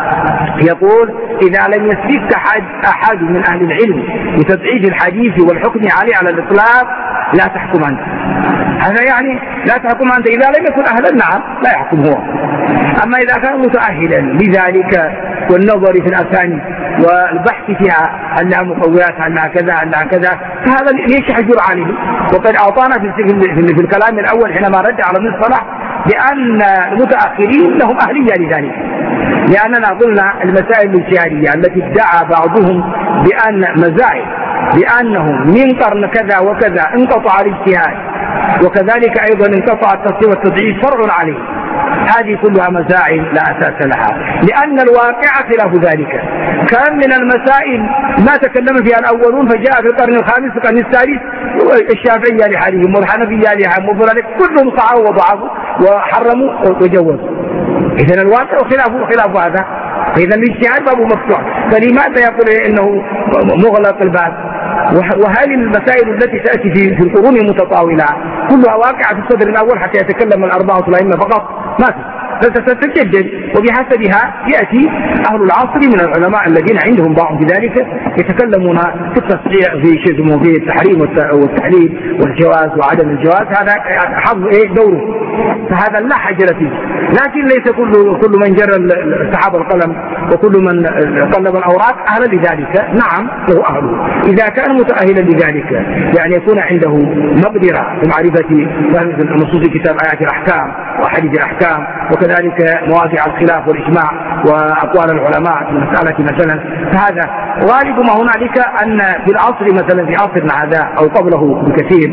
يقول إذا لم يسبق أحد, أحد من أهل العلم بتضعيف الحديث والحكم عليه على الإطلاق لا تحكم أنت. هذا يعني لا تحكم أنت إذا لم يكن أهلا، نعم لا يحكم هو. أما إذا كان متأهلا لذلك والنظر في الأسانيد والبحث فيها هل لها مقويات هل لها كذا هل لها كذا فهذا ليش يحجر عليه. وقد أعطانا في, في, في الكلام الأول حينما رد على ابن الصلاح بأن المتأخرين لهم أهلية لذلك، لأننا قلنا المسائل الاجتهادية التي ادعى بعضهم بأن مزايد بأنهم من قرن كذا وكذا انقطع الاجتهاد وكذلك أيضا انقطع التصحيح والتضعيف فرع عليه، هذه كلها مسائل لا أساس لها، لأن الواقع خلاف ذلك. كان من المسائل ما تكلم فيها الأولون فجاء في القرن الخامس والقرن السادس الشافعية لحالهم والحنفية لحالهم وفلان كلهم صعوا وضعفوا وحرموا وجوزوا. إذن الواقع خلاف خلاف هذا، إذن الاجتهاد بابه مفتوح، فلماذا يقول إنه مغلق الباب؟ وهذه المسائل التي تأتي في القرون المتطاولة كلها واقعة في الصدر الأول حتى يتكلم الأربعة الأئمة فقط ما في، فتتجدد وبحسبها يأتي أهل العصر من العلماء الذين عندهم ضعف في ذلك يتكلمون في التصحيح في شيء في التحريم والتحليل والجواز وعدم الجواز، هذا حظ إيه دوره، فهذا لا حجر فيه. لكن ليس كل كل من جرى سحاب القلم وكل من قلب الأوراق أهلا لذلك، نعم له أهله إذا كان متأهلا لذلك، يعني يكون عنده مقدرة في معرفة نصوص كتاب آيات الأحكام وحديث الأحكام وكذلك مواضع الخلاف والإجماع وأقوال العلماء في مسألة مثلا. فهذا غالب ما هنالك أن في العصر مثلا في عصرنا هذا أو قبله بكثير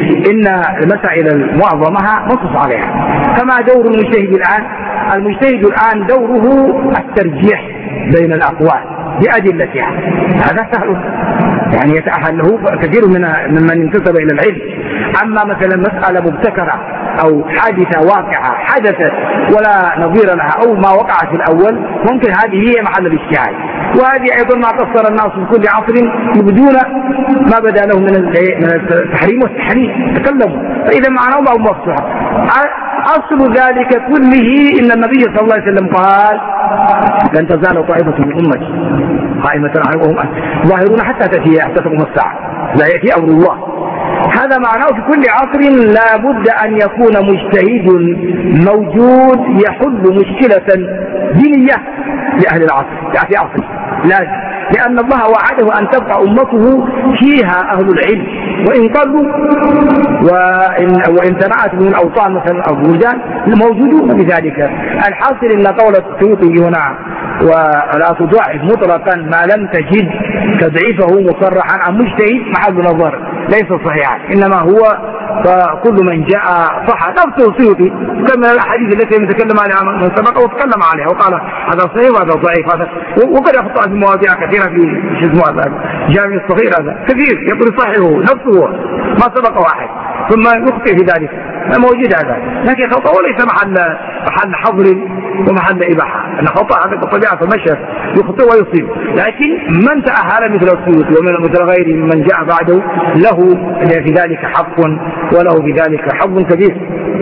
إن المسائل المعظمها نصوص عليها، كما دور المجتهد الآن. المجتهد الآن دوره الترجيح بين الأقوال بأدلتها، هذا سهل يعني يتأهل له كثير من ممن انتسب إلى العلم. أما مثلا مسألة مبتكرة أو حادثة واقعة حدثت ولا نظير لها أو ما وقع في الأول، ممكن هذه هي محل الاجتهاد. وهذه أيضا ما قصر الناس في كل عصر يبدون ما بدا لهم من التحريم والتحريم، تكلموا، فإذا معناه الله مفتوحة. أصل ذلك كله إن النبي صلى الله عليه وسلم قال: لن تزال طائفة من أمتي قائمة وهم ظاهرون حتى تأتي تقوم الساعة، لا يأتي أمر الله. هذا معناه في كل عصر لا بد أن يكون مجتهد موجود يحل مشكلة دينية لأهل العصر في عصر، لازم، لأن الله وعده أن تبقى أمته فيها أهل العلم وإن قلوا وإن, وإن تنعت من الأوطان مثلا أو البلدان موجودون بذلك. الحاصل أن قول السيوطي هنا ولا تضعف مطلقا ما لم تجد تضعيفه مصرحا عن مجتهد محل نظر ليس صحيحا، إنما هو فكل من جاء صح. نفس السيوطي كان من الأحاديث التي يتكلم عليها من سبق وتكلم عليها وقال هذا صحيح وهذا ضعيف، هذا وقد يخطأ في مواضيع كثيرة في اسمه جامع الصغير، هذا كثير يقول صحيحه نفسه ما سبق واحد ثم يخطئ في ذلك، موجود هذا، لكن خطأ وليس محل محل حظر ومحل إباحة، أن خطأ هذا بطبيعة المشهد يخطئ ويصيب. لكن من تأهل مثل السيوطي ومن مثل غيره من جاء بعده له في ذلك حق وله في ذلك حظ كبير.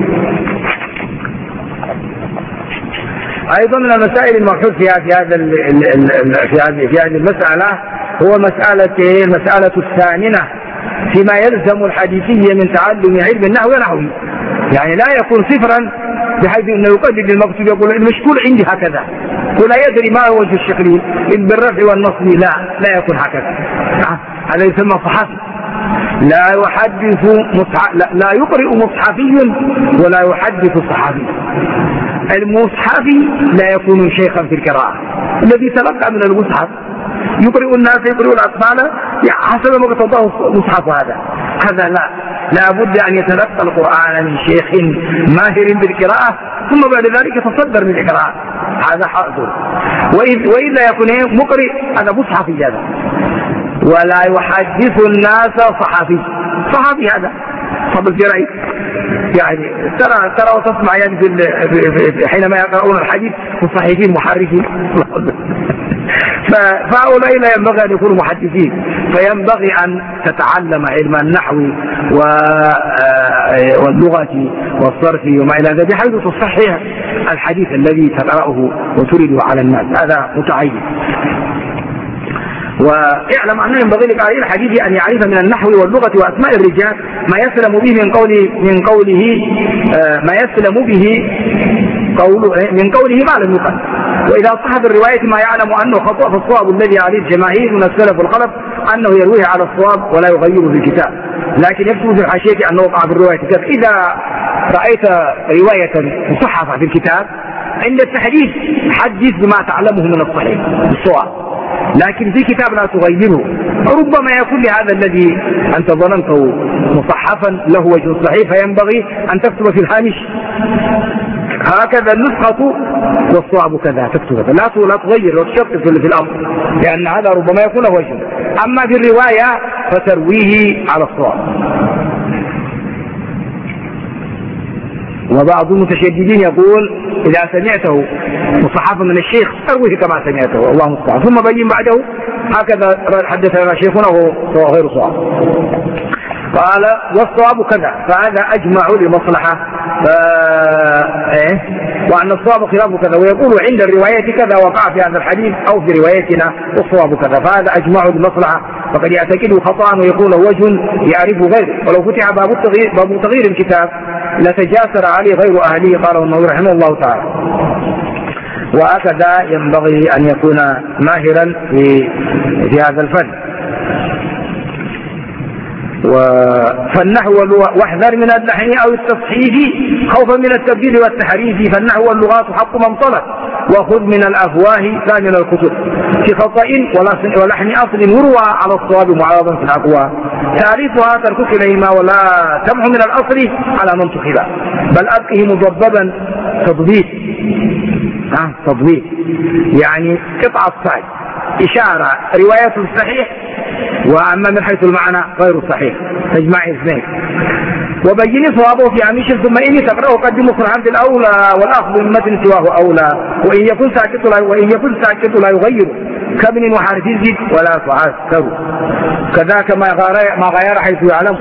أيضا من المسائل المبحوث فيها في هذا في هذه في هذه المسألة هو مسألة المسألة الثامنة فيما يلزم الحديثية من تعلم علم النحو ونحوه، يعني لا يكون صفرا بحيث انه يقدم للمكتوب يقول المشكول عندي هكذا ولا يدري ما هو وجه الشكل بالرفع والنصب، لا لا يكون هكذا، هذا يسمى صحفي. لا يحدث مصح... لا, لا يقرئ مصحفي ولا يحدث صحفي. المصحفي لا يكون شيخا في القراءة، الذي تلقى من المصحف يقرئ الناس يقرئ الأطفال حسب ما اقتضاه مصحف، هذا هذا لا لا بد أن يتلقى القرآن من شيخ ماهر بالقراءة ثم بعد ذلك يتصدر من القراءة، هذا حاضر. وإلا يكون مقرئ هذا مصحفي هذا، ولا يحدث الناس صحفي. صحفي هذا صحف الجرائد، يعني ترى ترى وتسمع يعني في حينما يقرؤون الحديث مصحفين محرفين فهؤلاء لا ينبغي أن يكونوا محدثين، فينبغي أن تتعلم علم النحو واللغة والصرف وما إلى ذلك بحيث تصحح الحديث الذي تقرأه وتريده على الناس، هذا متعين. واعلم أنه ينبغي لقارئ الحديث أن يعرف من النحو واللغة وأسماء الرجال ما يسلم به من قوله من قوله ما يسلم به قوله من قوله ما لم يقل، وإذا صح بالرواية ما يعلم أنه خطأ فالصواب الذي عليه الجماهير من السلف والخلف أنه يرويه على الصواب ولا يغيره في الكتاب، لكن يكتب في الحاشية أنه وقع بالرواية كتاب. إذا رأيت رواية مصحفة في الكتاب عند التحديث حدث بما تعلمه من الصحيح بالصواب، لكن في كتاب لا تغيره، ربما يكون لهذا الذي أنت ظننته مصحفا له وجه صحيح، فينبغي أن تكتب في الهامش هكذا النسخة والصواب كذا، تكتب لا لا تغير وتشطف في الأمر، لأن هذا ربما يكون له وجه. أما في الرواية فترويه على الصواب. وبعض المتشددين يقول إذا سمعته مصحفا من الشيخ أرويه كما سمعته، والله المستعان، ثم بين بعده هكذا حدثنا شيخنا وهو غير صواب. قال والصواب كذا، فهذا أجمع لمصلحة إيه؟ وأن الصواب خلاف كذا، ويقول عند الرواية كذا وقع في هذا الحديث أو في روايتنا والصواب كذا، فهذا أجمع لمصلحة، فقد يعتقده خطأ ويقول وجه يعرف غيره، ولو فتح باب التغيير باب تغيير الكتاب لتجاسر عليه غير أهليه، قاله النووي رحمه الله تعالى. وهكذا ينبغي أن يكون ماهرا في في هذا الفن. فالنحو واحذر من اللحن أو التصحيف خوفا من التبديل والتحريف، فالنحو واللغات حق من طلب، وخذ من الأفواه لا من الكتب، في خطأ ولحن أصل يروى على الصواب معارضا في الأقوى، ثالثها ترك كليهما ولا تمح من الأصل على من تخبا، بل أبقه مضببا تضبيط، ها تضبيط يعني قطع الصعد إشارة رواية الصحيح، وأما من حيث المعنى غير الصحيح، تجمع اثنين. وبين صوابه في هامش ثم إن تقرأه قدم الحمد الأولى والأخذ من متن سواه أولى، وإن يكن ساكت لا وإن يكن ساكت لا يغير كابن وحارث زد ولا تعسكر، كذاك ما غير ما غير حيث يعلم.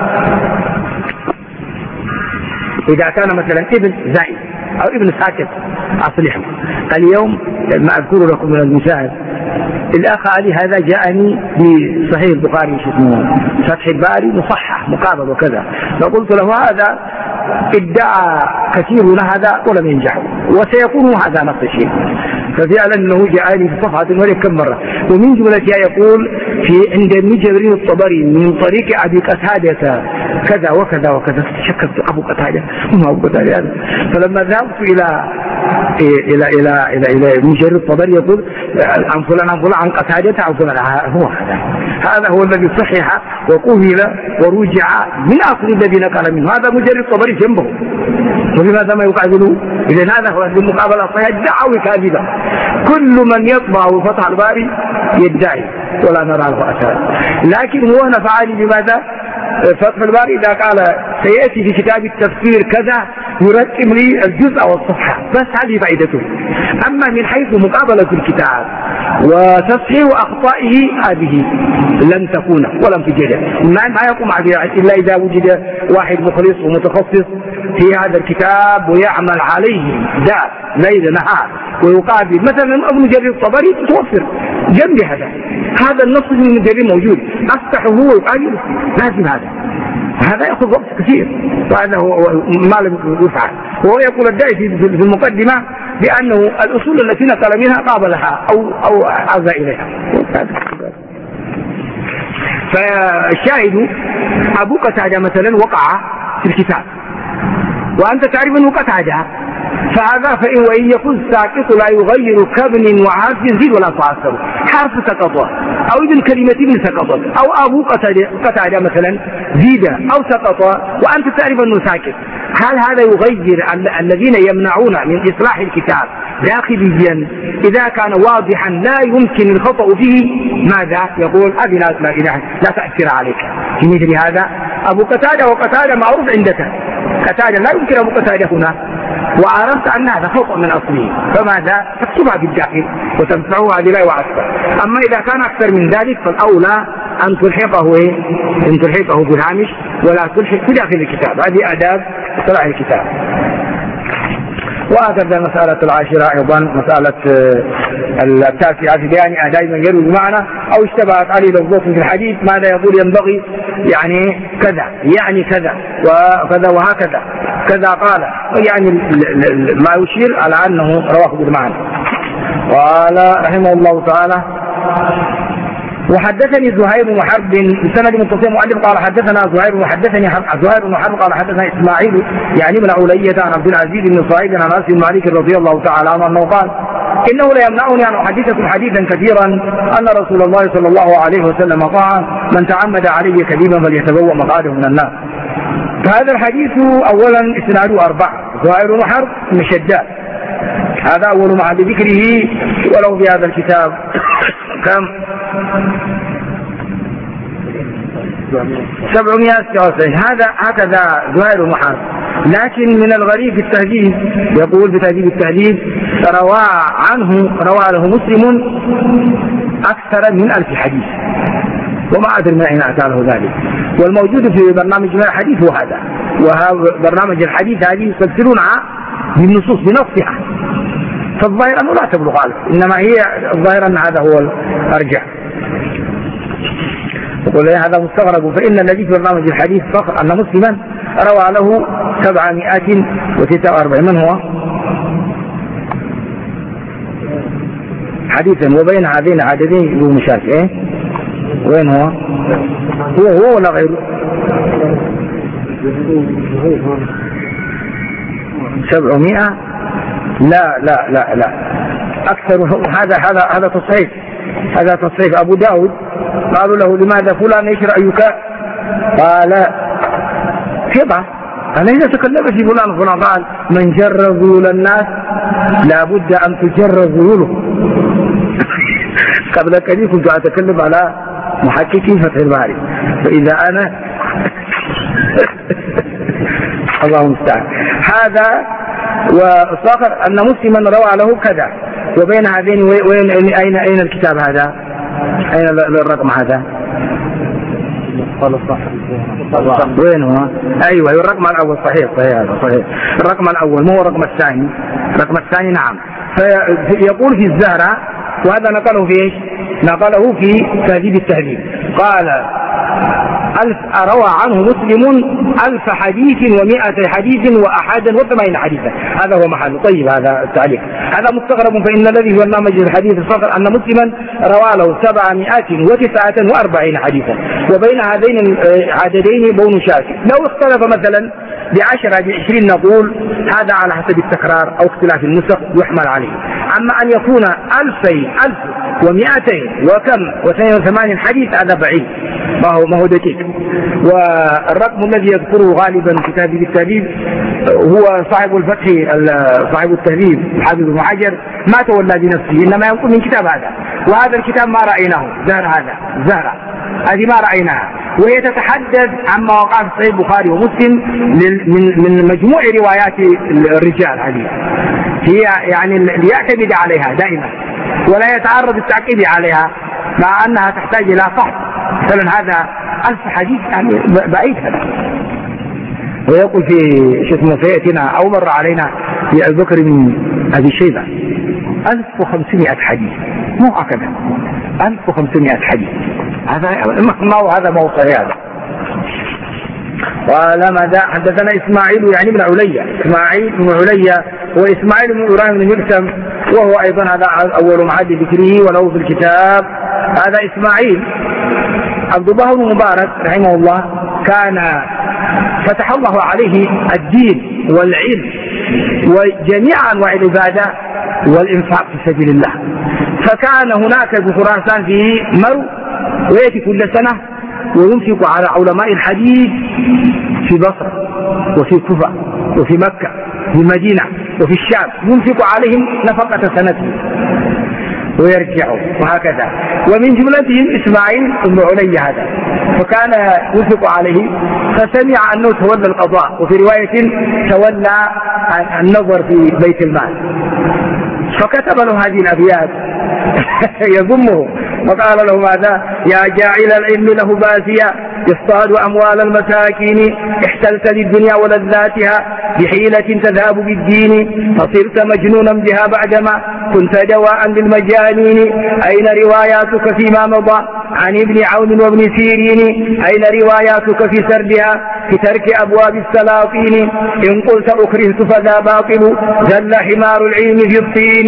إذا كان مثلا ابن زائد أو ابن ساكت أصلحه. اليوم ما أذكر لكم من المساعد، الأخ علي هذا جاءني بصحيح البخاري اسمه فتح الباري مصحح مقابل وكذا، فقلت له هذا ادعى كثيرون هذا ولم ينجح، وسيكون هذا نفس الشيء. ففعلا انه جاءني في صفحه ولم كم مره، ومن جملتها يقول في عند ابن جرير الطبري من طريق ابي قتاده كذا وكذا وكذا، شككت ابو قتاده وما ابو قتاده. فلما ذهبت الى الى الى الى الى ابن جرير الطبري يقول عن فلان عن فلان عن قتاده عن فلان، هو هذا هذا هو الذي صحح وقبل ورجع من اصل الذي نقل منه، هذا مجرد الطبري جنبه. ولماذا ما يقابله؟ اذا هذا هو المقابله الصحيحه الدعوه كاذبه. كل من يطبع فتح الباري يدعي ولا نرى له اثار، لكن هو نفعني بماذا؟ فتح الباري اذا قال سياتي في كتاب التفسير كذا يرتب لي الجزء والصفحه، بس هذه فائدته. اما من حيث مقابله الكتاب وتصحيح اخطائه هذه لن تكون ولم تجد، ما يقوم الا اذا وجد واحد مخلص ومتخصص في هذا الكتاب ويعمل عليه دا ليل نهار ويقابل. مثلا ابن جرير الطبري متوفر جنب هذا، هذا النص من ابن جرير موجود، افتحه هو ويقابله، لازم هذا هذا ياخذ وقت كثير، وهذا هو ما لم يفعل. وهو يقول الداعي في المقدمه بانه الاصول التي نقل منها قابلها او او عزى اليها. فالشاهد ابو قتاده مثلا وقع في الكتاب وانت تعرف انه قتاده، فهذا فإن وإن يكن ساكت لا يغير كابن وحرف زيد ولا تعسر، حرف سقط أو ابن كلمة سقطت أو أبو قتادة مثلا زيد أو سقط وأنت تعرف أنه ساكت، هل هذا يغير الذين يمنعون من إصلاح الكتاب داخليا إذا كان واضحا لا يمكن الخطأ فيه؟ ماذا يقول؟ هذه لا إله لا تأثير عليك في مثل هذا. أبو قتادة وقتادة معروف عندك، قتادة لا يمكن أبو قتادة هنا، وعرفت أن هذا خطأ من أصله، فماذا؟ تكتبها بالداخل وتنفعها بلا وعسكر. أما إذا كان أكثر من ذلك فالأولى أن تلحقه إيه؟ أن تلحقه بالهامش ولا تلحق في داخل الكتاب، هذه آداب صلاح الكتاب. وهكذا المسألة العاشرة أيضا مسألة التاسعة في بيان آداب من يروي بمعنى أو اشتبهت عليه لفظه في الحديث، ماذا يقول؟ ينبغي يعني كذا يعني كذا وكذا وهكذا كذا قال، يعني ما يشير على أنه رواه بالمعنى. قال رحمه الله تعالى وحدثني زهير بن حرب بسند متصل مؤلف قال حدثنا زهير وحدثني زهير بن حرب قال حدثنا اسماعيل يعني من اولية عن عبد العزيز بن صهيب عن انس بن مالك رضي الله تعالى عنه انه قال انه لا يمنعني ان احدثكم حديثا كثيرا ان رسول الله صلى الله عليه وسلم قال من تعمد علي كذبا فليتبوأ مقعده من النار. فهذا الحديث اولا اسناده اربعه، زهير بن حرب بن شداد هذا اول ما بذكره، ولو في هذا الكتاب كم سبعمائة وتسعة وتسعين، هذا هكذا زهير بن حرب. لكن من الغريب في التهذيب يقول في تهذيب التهذيب روى عنه روى له مسلم أكثر من ألف حديث، وما أدري ما أين أتى له ذلك. والموجود في برنامج ما الحديث هو هذا، وهذا برنامج الحديث هذه يفسرونها بالنصوص بنصها، فالظاهر أنه لا تبلغ ألف، إنما هي الظاهر أن هذا هو الأرجح. يقول هذا مستغرب، فإن الذي في برنامج الحديث فخر أن مسلما روى له سبعمائة وستة وأربعين. من هو؟ حديثا وبين هذين عددين ذو مشاكل. إيه؟ وين هو؟ هو هو ولا غيره؟ سبعمائة؟ لا لا لا لا أكثر. هذا هذا هذا تصحيح، هذا تصحيح. أبو داود قالوا له لماذا فلان ايش رأيك؟ قال كذا أنا إذا تكلم في فلان فلان قال من جر ذيول الناس لابد أن تجر ذيوله. قبل قليل كنت أتكلم على محققي فتح الباري، فإذا أنا الله المستعان. هذا وصاخر أن مسلما روى له كذا، وبين هذين وين أين أين الكتاب هذا؟ أين الرقم هذا؟ وين هو؟ أيوة الرقم الأول صحيح صحيح هذا صحيح، الرقم الأول مو الرقم الثاني، الرقم الثاني نعم. فيقول في الزهرة، وهذا نقله في إيش؟ نقله في تهذيب التهذيب، قال ألف روى عنه مسلم ألف حديث ومائة حديث وأحدا وثمانين حديثا. هذا هو محل. طيب هذا التعليق هذا مستغرب، فإن الذي هو النمج الحديث الصغر أن مسلما روى له سبعمائة وتسعة وأربعين حديثا، وبين هذين العددين بون شاك. لو اختلف مثلا بعشرة بعشرين نقول هذا على حسب التكرار أو اختلاف النسخ يحمل عليه. أما أن يكون ألفين ألف ومائتين وكم واثنين وثمانين حديث هذا بعيد، ما هو ما هو دقيق. والرقم الذي يذكره غالبا في تهذيب التهذيب هو صاحب الفتح صاحب التهذيب حافظ ابن حجر ما تولى بنفسه، انما ينقل من كتاب هذا، وهذا الكتاب ما رايناه زهر، هذا زهره هذه ما رايناها، وهي تتحدث عما وقع في صحيح البخاري ومسلم من من مجموع روايات الرجال هذه، هي يعني ليعتمد عليها دائما ولا يتعرض التعقيب عليها، مع انها تحتاج الى فحص. مثلا هذا ألف حديث يعني بعيد هذا. ويقول في شو اسمه سيأتينا أو مر علينا في أبي بكر من أبي شيبة ألف وخمسمائة حديث، مو هكذا ألف وخمسمائة حديث، هذا ما هو هذا موضوع هذا. ولما حدثنا إسماعيل يعني بن عليا، إسماعيل بن عليا هو إسماعيل بن إبراهيم بن ملسم، وهو أيضا هذا أول معد ذكره وله في الكتاب. هذا إسماعيل عبد الله بن مبارك رحمه الله كان فتح الله عليه الدين والعلم وجميع أنواع العبادة والإنفاق في سبيل الله، فكان هناك بخراسان في مرو ويأتي كل سنة وينفق على علماء الحديث في بصرة وفي كوفة وفي مكة في المدينة وفي الشام، ينفق عليهم نفقة سنته ويرجعوا وهكذا. ومن جملتهم إسماعيل بن علي هذا، فكان ينفق عليه، فسمع أنه تولى القضاء، وفي رواية تولى النظر في بيت المال، فكتب له هذه الأبيات يذمه وقال له ماذا؟ يا جاعل العلم له باسيا يصطاد أموال المساكين، احتلت للدنيا ولذاتها بحيلة تذهب بالدين، فصرت مجنونا بها بعدما كنت دواء للمجانين. أين رواياتك فيما مضى عن ابن عون وابن سيرين؟ أين رواياتك في سردها في ترك أبواب السلاطين؟ إن قلت أكرهت فذا باطل، زل حمار العلم في الطين.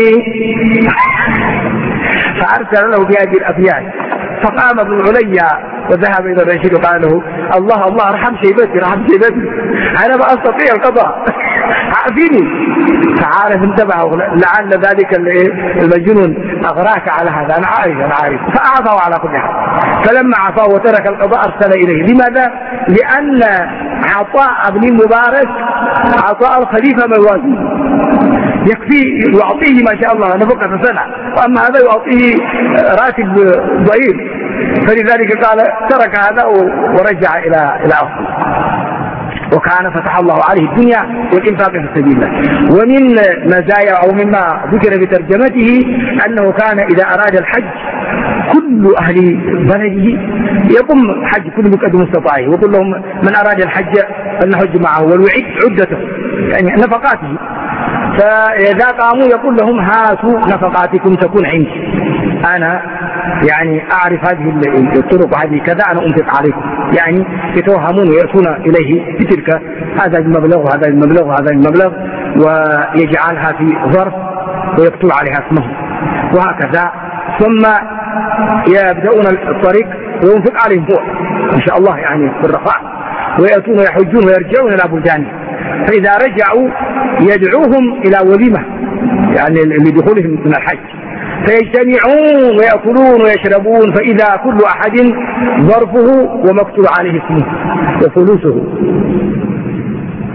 فأرسل له بهذه الأبيات، فقام ابن علي وذهب إلى الرشيد وقال له الله الله ارحم شيبتي ارحم شيبتي أنا ما أستطيع القضاء عافيني. فعارف انتبه لعل ذلك المجنون أغراك على هذا، أنا عارف أنا عارف فأعطاه على كل حال. فلما عطاه وترك القضاء أرسل إليه. لماذا؟ لأن عطاء ابن المبارك عطاء الخليفة موازين، يكفي يعطيه ما شاء الله نفقة سنة، وأما هذا يعطيه راتب ضئيل، فلذلك قال ترك هذا ورجع إلى إلى أصله. وكان فتح الله عليه الدنيا والإنفاق في سبيل الله. ومن مزايا أو مما ذكر في ترجمته أنه كان إذا أراد الحج كل أهل بلده يقوم حج كل بقدر مستطاعه، ويقول لهم من أراد الحج فلنحج معه ويعد عدته يعني نفقاته. فإذا قاموا يقول لهم هاتوا نفقاتكم تكون عندي، أنا يعني أعرف هذه الطرق وهذه كذا أنا أنفق عليكم، يعني يتوهمون ويأتون إليه بتلك هذا المبلغ وهذا المبلغ وهذا المبلغ، ويجعلها في ظرف ويكتب عليها اسمه وهكذا، ثم يبدأون الطريق وينفق عليهم هو إن شاء الله يعني في الرخاء، ويأتون ويحجون ويرجعون إلى بلدانهم. فإذا رجعوا يدعوهم إلى وليمة يعني لدخولهم من الحج، فيجتمعون ويأكلون ويشربون، فإذا كل أحد ظرفه ومكتوب عليه اسمه وفلوسه.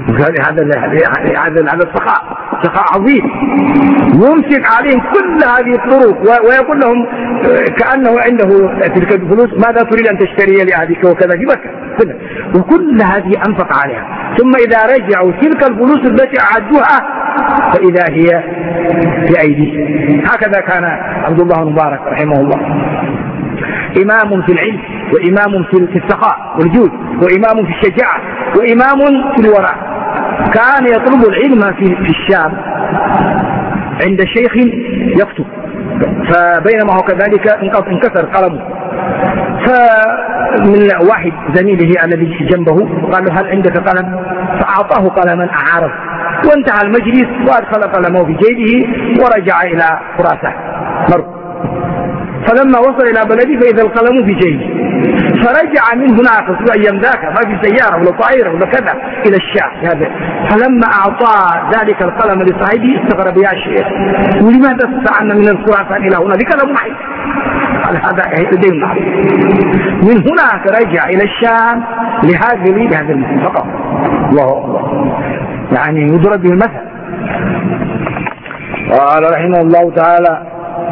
هذا هذا هذا السخاء سخاء عظيم، يمسك عليهم كل هذه الطرق ويقول لهم كأنه عنده تلك الفلوس ماذا تريد أن تشتري لأهلك وكذا في مكة، وكل هذه أنفق عليها. ثم إذا رجعوا تلك الفلوس التي أعدوها فإذا هي في أيديه. هكذا كان عبد الله المبارك رحمه الله، إمام في العلم، وإمام في السخاء والجود، وإمام في الشجاعة، وإمام في الورع. كان يطلب العلم في في الشام عند شيخ يكتب، فبينما هو كذلك انكسر قلمه، فمن واحد زميله الذي جنبه قال له هل عندك قلم؟ فأعطاه قلما أعاره، وانتهى المجلس وأدخل قلمه في جيبه ورجع إلى خراسان مر. فلما وصل إلى بلده فإذا القلم في جيبه، فرجع من هناك في أيام ذاك ما في سيارة ولا طائرة ولا كذا إلى الشام هذا. فلما أعطى ذلك القلم لصاحبه استغرب يا شيخ ولماذا استعنا من الخراسان إلى هنا بقلم واحد؟ قال هذا دين. من هناك رجع إلى الشام لهذا لهذا المثل فقط. الله أكبر، يعني يضرب به المثل. قال رحمه الله تعالى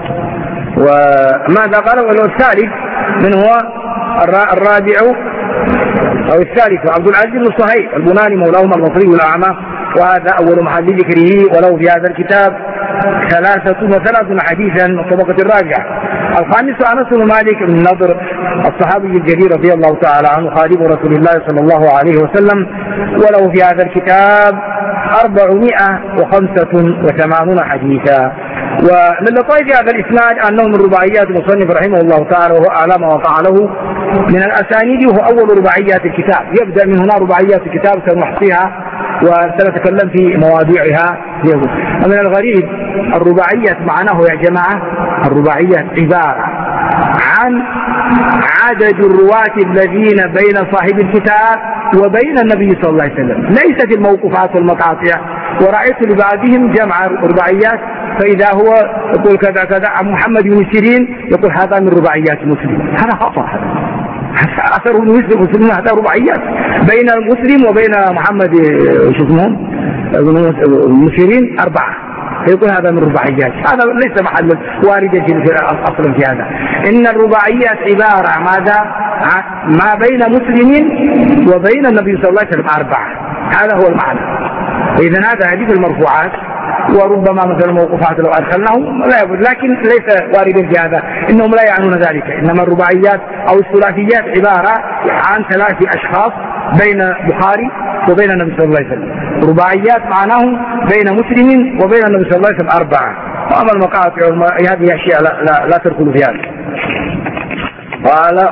وماذا قال؟ ولو الثالث من هو الرابع أو الثالث عبد العزيز بن صهيب البناني مولاهما البصري الأعمى، وهذا أول محل ذكره، وله في هذا الكتاب ثلاثة وثلاثون حديثا من الطبقة الرابعة. الخامس أنس بن مالك بن النضر الصحابي الجليل رضي الله تعالى عنه خادم رسول الله صلى الله عليه وسلم، وله في هذا الكتاب أربعمائة وخمسة وثمانون حديثا. ومن لطائف هذا الإسناد أنه من رباعيات المصنف رحمه الله تعالى، وهو أعلى ما وقع له من الأسانيد، وهو أول رباعيات الكتاب. يبدأ من هنا رباعيات الكتاب سنحصيها وسنتكلم في مواضيعها. ومن الغريب الرباعية معناه يا جماعة، الرباعية عبارة عن عدد الرواة الذين بين صاحب الكتاب وبين النبي صلى الله عليه وسلم، ليست الموقوفات والمقاطع. ورأيت لبعضهم جمع رباعيات، فإذا هو يقول كذا كذا عن محمد بن سيرين يقول هذا من رباعيات مسلم، هذا خطأ. هذا أثر مسلم مسلم هذا رباعيات بين المسلم وبين محمد شو اسمه بن سيرين أربعة، فيقول هذا من رباعيات. هذا ليس محل وارد في أصلا في هذا. إن الرباعيات عبارة ماذا؟ ما بين مسلم وبين النبي صلى الله عليه وسلم أربعة، هذا هو المعنى. إذن هذا حديث المرفوعات، وربما مثل الموقوفات لو أدخلناهم لا يبد، لكن ليس واردا في هذا، إنهم لا يعنون ذلك. إنما الرباعيات أو الثلاثيات عبارة عن ثلاث أشخاص بين بخاري وبين النبي صلى الله عليه وسلم. رباعيات معناه بين مسلم وبين النبي صلى الله عليه وسلم أربعة. وأما المقاطع هذه أشياء لا, لا, لا تدخل في هذا. قال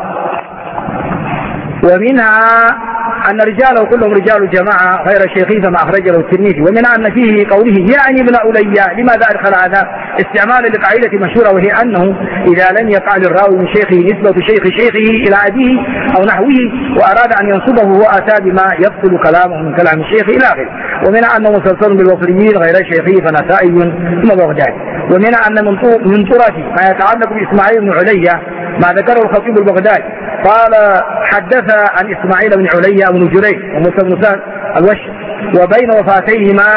ومنها أن رجاله كلهم رجال جماعة غير شيخي فما أخرج له الترمذي. ومنها أن فيه قوله يعني ابن أولياء، لماذا أدخل هذا؟ استعمالا لقاعدة مشهورة، وهي أنه إذا لم يقع للراوي من شيخه نسبة شيخ شيخه إلى أبيه أو نحوه وأراد أن ينصبه وأتى بما يبطل كلامه من كلام الشيخ إلى آخره. ومنها أنه مسلسل بالبصريين غير شيخه فنسائي ثم بغداد. ومنها أن من طرف ما يتعلق بإسماعيل بن عليا ما ذكره الخطيب البغدادي قال حدث عن إسماعيل بن عليا بن جريج وموسى بن سعد الوشي، وبين وفاتيهما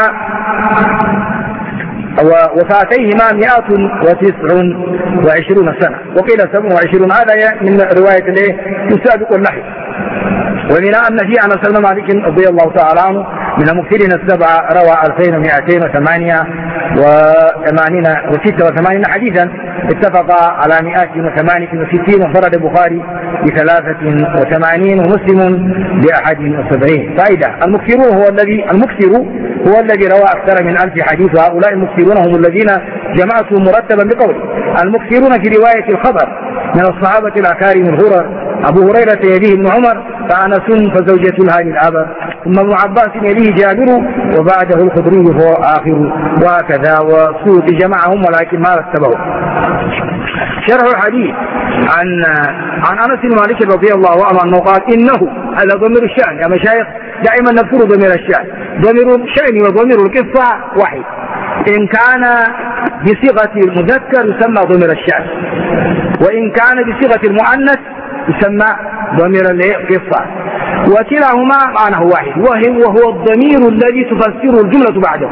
وفاتيهما مئة وتسع وعشرون سنة، وقيل سبع وعشرون، هذا من رواية مسابق النحو. ومنها أن في أنس بن مالك رضي الله تعالى عنه من المكثرين السبعة روى ألفين ومئتين وثمانية وثمانين وستة وثمانين حديثا، اتفق على مئات وثمانية وستين، وانفرد البخاري بثلاثة وثمانين ومسلم بأحد وسبعين. فائدة: المكثرون هو الذي المكثر هو الذي روى أكثر من ألف حديث، وهؤلاء المكثرون هم الذين جمعتهم مرتبا بقوله. المكثرون في رواية الخبر من الصحابة الأكارم الغرر: أبو هريرة يليه ابن عمر، فأنس، فزوجة الهادي الأبر، ثم ابن عباس يليه جابر، وبعده الخدري فهو آخر، وهكذا. وسوق جمعهم ولكن ما رتبه. شرح الحديث عن عن أنس بن مالك رضي الله عنه أنه قال: إنه هذا ضمير الشأن يا مشايخ، دائما نذكر ضمير الشأن. ضمير الشأن وضمير القصة واحد، إن كان بصيغة المذكر يسمى ضمير الشأن، وإن كان بصيغة المؤنث يسمى ضمير القصة، وكلاهما معناه واحد، وهو الضمير الذي تفسره الجملة بعده،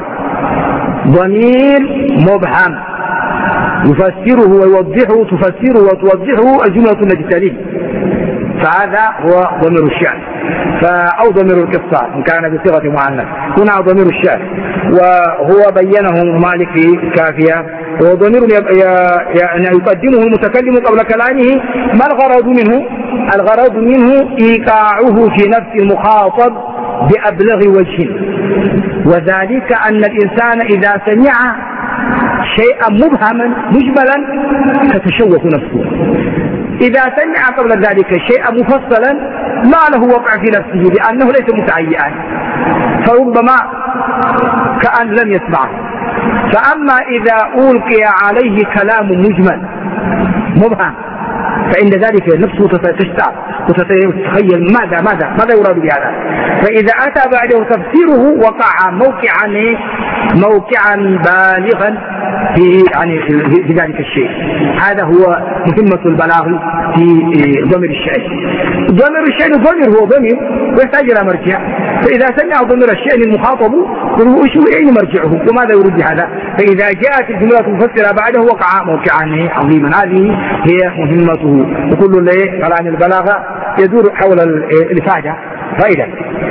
ضمير مبهم يفسره ويوضحه، تفسره وتوضحه الجملة التي تليه، فهذا هو ضمير الشأن أو ضمير القصة إن كان بصيغة مؤنث. هنا ضمير الشأن، وهو بينه مالك في كافية، وهو ضمير يقدمه المتكلم قبل كلامه. ما الغرض منه؟ الغرض منه إيقاعه في نفس المخاطب بأبلغ وجه، وذلك أن الإنسان إذا سمع شيئا مبهما مجملا تتشوف نفسه، إذا سمع قبل ذلك شيئا مفصلا ما له وقع في نفسه لأنه ليس متهيئا، فربما كأن لم يسمعه. فأما إذا ألقي عليه كلام مجمل مبهم فإن ذلك نفسه تشتاق وتتخيل ماذا ماذا ماذا يراد بهذا، فإذا أتى بعده تفسيره وقع موقعا موقعا بالغا في يعني في ذلك الشيء. هذا هو مهمة البلاغ في ضمير الشأن. ضمير الشأن ضمير هو ضمير ويحتاج إلى مرجع، فإذا سمع ضمير الشأن المخاطب يقول أين مرجعه وماذا يريد بهذا، فإذا جاءت الجملة المفسرة بعده وقع موقعا عظيما. هذه هي مهمته، وكل كلام البلاغة يدور حول الإفادة فائدة.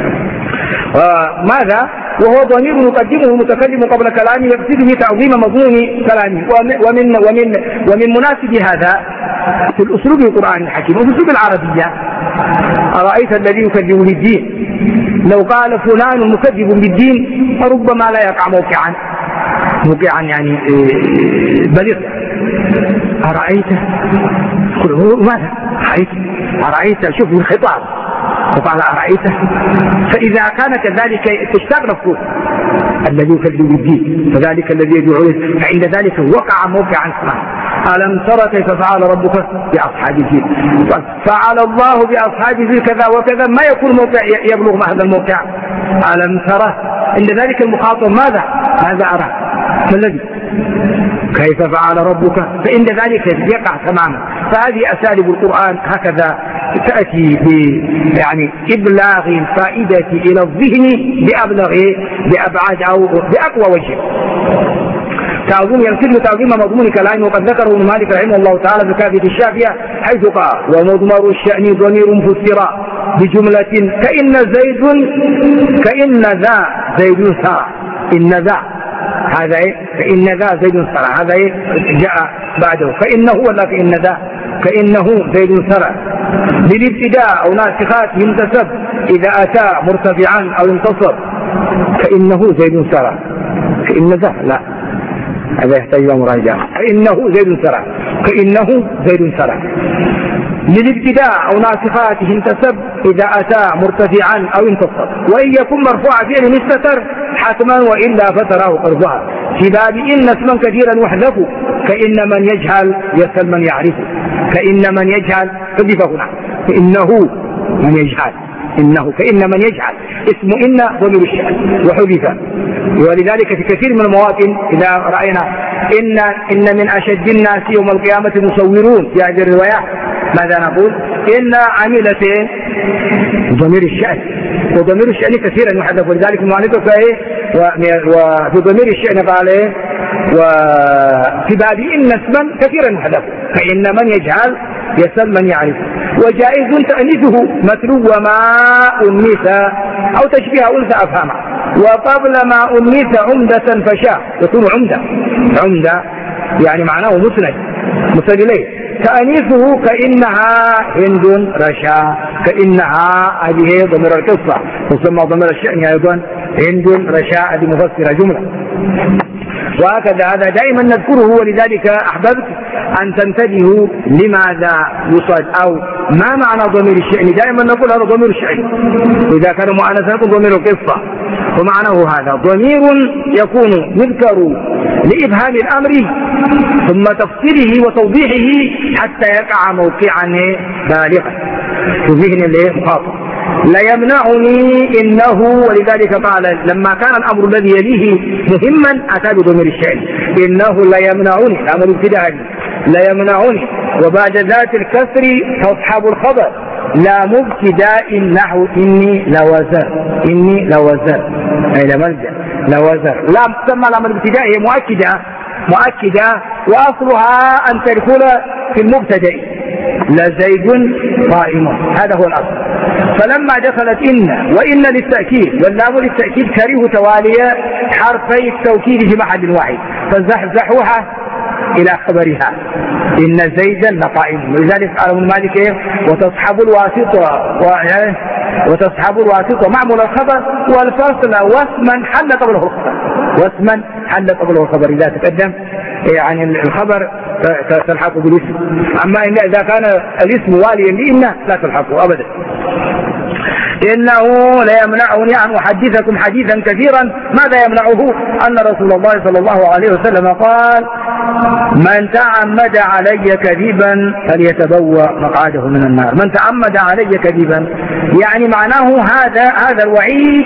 وماذا؟ وهو ضمير يقدمه المتكلم قبل كلامه يقصد به تعظيم مضمون كلامه. ومن ومن ومن مناسب هذا في الأسلوب القرآني الحكيم وفي الأسلوب العربية، أرأيت الذي يكذب بالدين، لو قال فلان مكذب بالدين فربما لا يقع موقعا موقعا يعني بليغ. أرأيت ماذا؟ أرأيت أرأيت شوف الخطاب وقال أرأيت، فإذا كان كذلك تشتاق نفسه الذي يكذب بالدين فذلك الذي يدعو إليه، فعند ذلك وقع موقعا اسمه. ألم ترى كيف فعل ربك بأصحاب الفيل؟ فعل الله بأصحاب الفيل كذا وكذا، ما يكون موقع يبلغ هذا الموقع. ألم ترى عند ذلك المخاطب ماذا ماذا أرى؟ ما الذي كيف فعل ربك؟ فإن ذلك يقع تماما. فهذه أساليب القرآن هكذا تأتي ب يعني إبلاغ الفائدة إلى الذهن بأبلغ بأبعاد أو بأقوى وجه. تعظيم يمثل تعظيم مضمون كلامه، وقد ذكره ابن مالك رحمه الله تعالى في كافية الشافية حيث قال: ومضمر الشأن ضمير فسر بجملة كإن زيد كإن ذا زيد سرى، إن ذا هذا إيه؟ فإن ذا زيد سرى، هذا إيه؟ جاء بعده فإنه ولا فإن ذا كإنه زيد سرى للابتداء أو ناسخات ينتسب إذا أتى مرتفعا أو انتصب، كإنه زيد سرى كإن ذا لا، هذا يحتاج إلى مراجعة. فإنه زيد سرى كإنه زيد سرى للابتداء أو ناسخاته انتسب إذا أتى مرتفعا أو انتصب، وإن يكن مرفوع فعل استتر حتما وإلا فتراه قد ظهر. في باب إن اسما كثيرا يحذف كإن من يجهل يسأل من يعرف، كإن من يجهل حذف هنا فإنه من يجهل، إنه كإن من يجهل اسم إن ضمير الشأن وحذف. ولذلك في كثير من المواطن إذا رأينا إن إن من أشد الناس يوم القيامة مصورون في هذه الرواية، ماذا نقول؟ إن عملت ضمير الشأن، وضمير الشأن كثيرا يحذف. ولذلك المؤلف فيه وفي ضمير الشأن قال إيه؟ وفي باب إن اسما كثيرا يحذف فإن من يجهل يسأل من يعرف. وجائز تأنيثه مثل وما أنث أو تشبيه أنثى أفهمه، وقبل ما أنث عمدة فشاء يكون عمدة عمدة يعني معناه مسند مسند إليه. تأنيثه كإنها هند رشا، كإنها هذه ضمير القصة وسمى ضمير الشأن أيضا هند رشا، هذه مفسرة جملة. وهكذا هذا دائما نذكره، ولذلك أحببت أن تنتبهوا لماذا يصاد أو ما معنى ضمير الشأن. دائما نقول هذا ضمير الشأن، وإذا كان مؤنثا نقول ضمير القصة، ومعناه هذا ضمير يكون يذكر لإبهام الأمر ثم تفصيله وتوضيحه حتى يقع موقعا بالغا في ذهن المخاطب. لا يمنعني إنه، ولذلك قال لما كان الأمر الذي يليه مهما أتى بضمير الشأن، إنه لا يمنعني الأمر ابتداء لا يمنعني، وبعد ذات الكسر تصحب الخبر لام ابتداء نحو إني لوزر، إني لوزر أي لملجأ لوزر. لام تسمى لام الابتداء هي مؤكدة مؤكدة وأصلها أن تدخل في المبتدأ لزيد قائم، هذا هو الأصل. فلما دخلت إن وإن للتأكيد واللام للتأكيد كره توالي حرفي التوكيد في محل واحد فزحزحوها إلى خبرها إن زيدا لقائم. ولذلك قال ابن مالك إيه؟ وتصحب الواسطة وتصحب الواسطة معمول الخبر والفصل واسما حل قبله الخبر، واسما حل قبله الخبر إذا تقدم يعني الخبر تلحق بالاسم. أما إن إذا كان الاسم واليا لإنه لا تلحقه أبدا. إنه ليمنعني أن أحدثكم حديثا كثيرا. ماذا يمنعه؟ أن رسول الله صلى الله عليه وسلم قال من تعمد علي كذبا فليتبوأ مقعده من النار. من تعمد علي كذبا يعني معناه هذا هذا الوعيد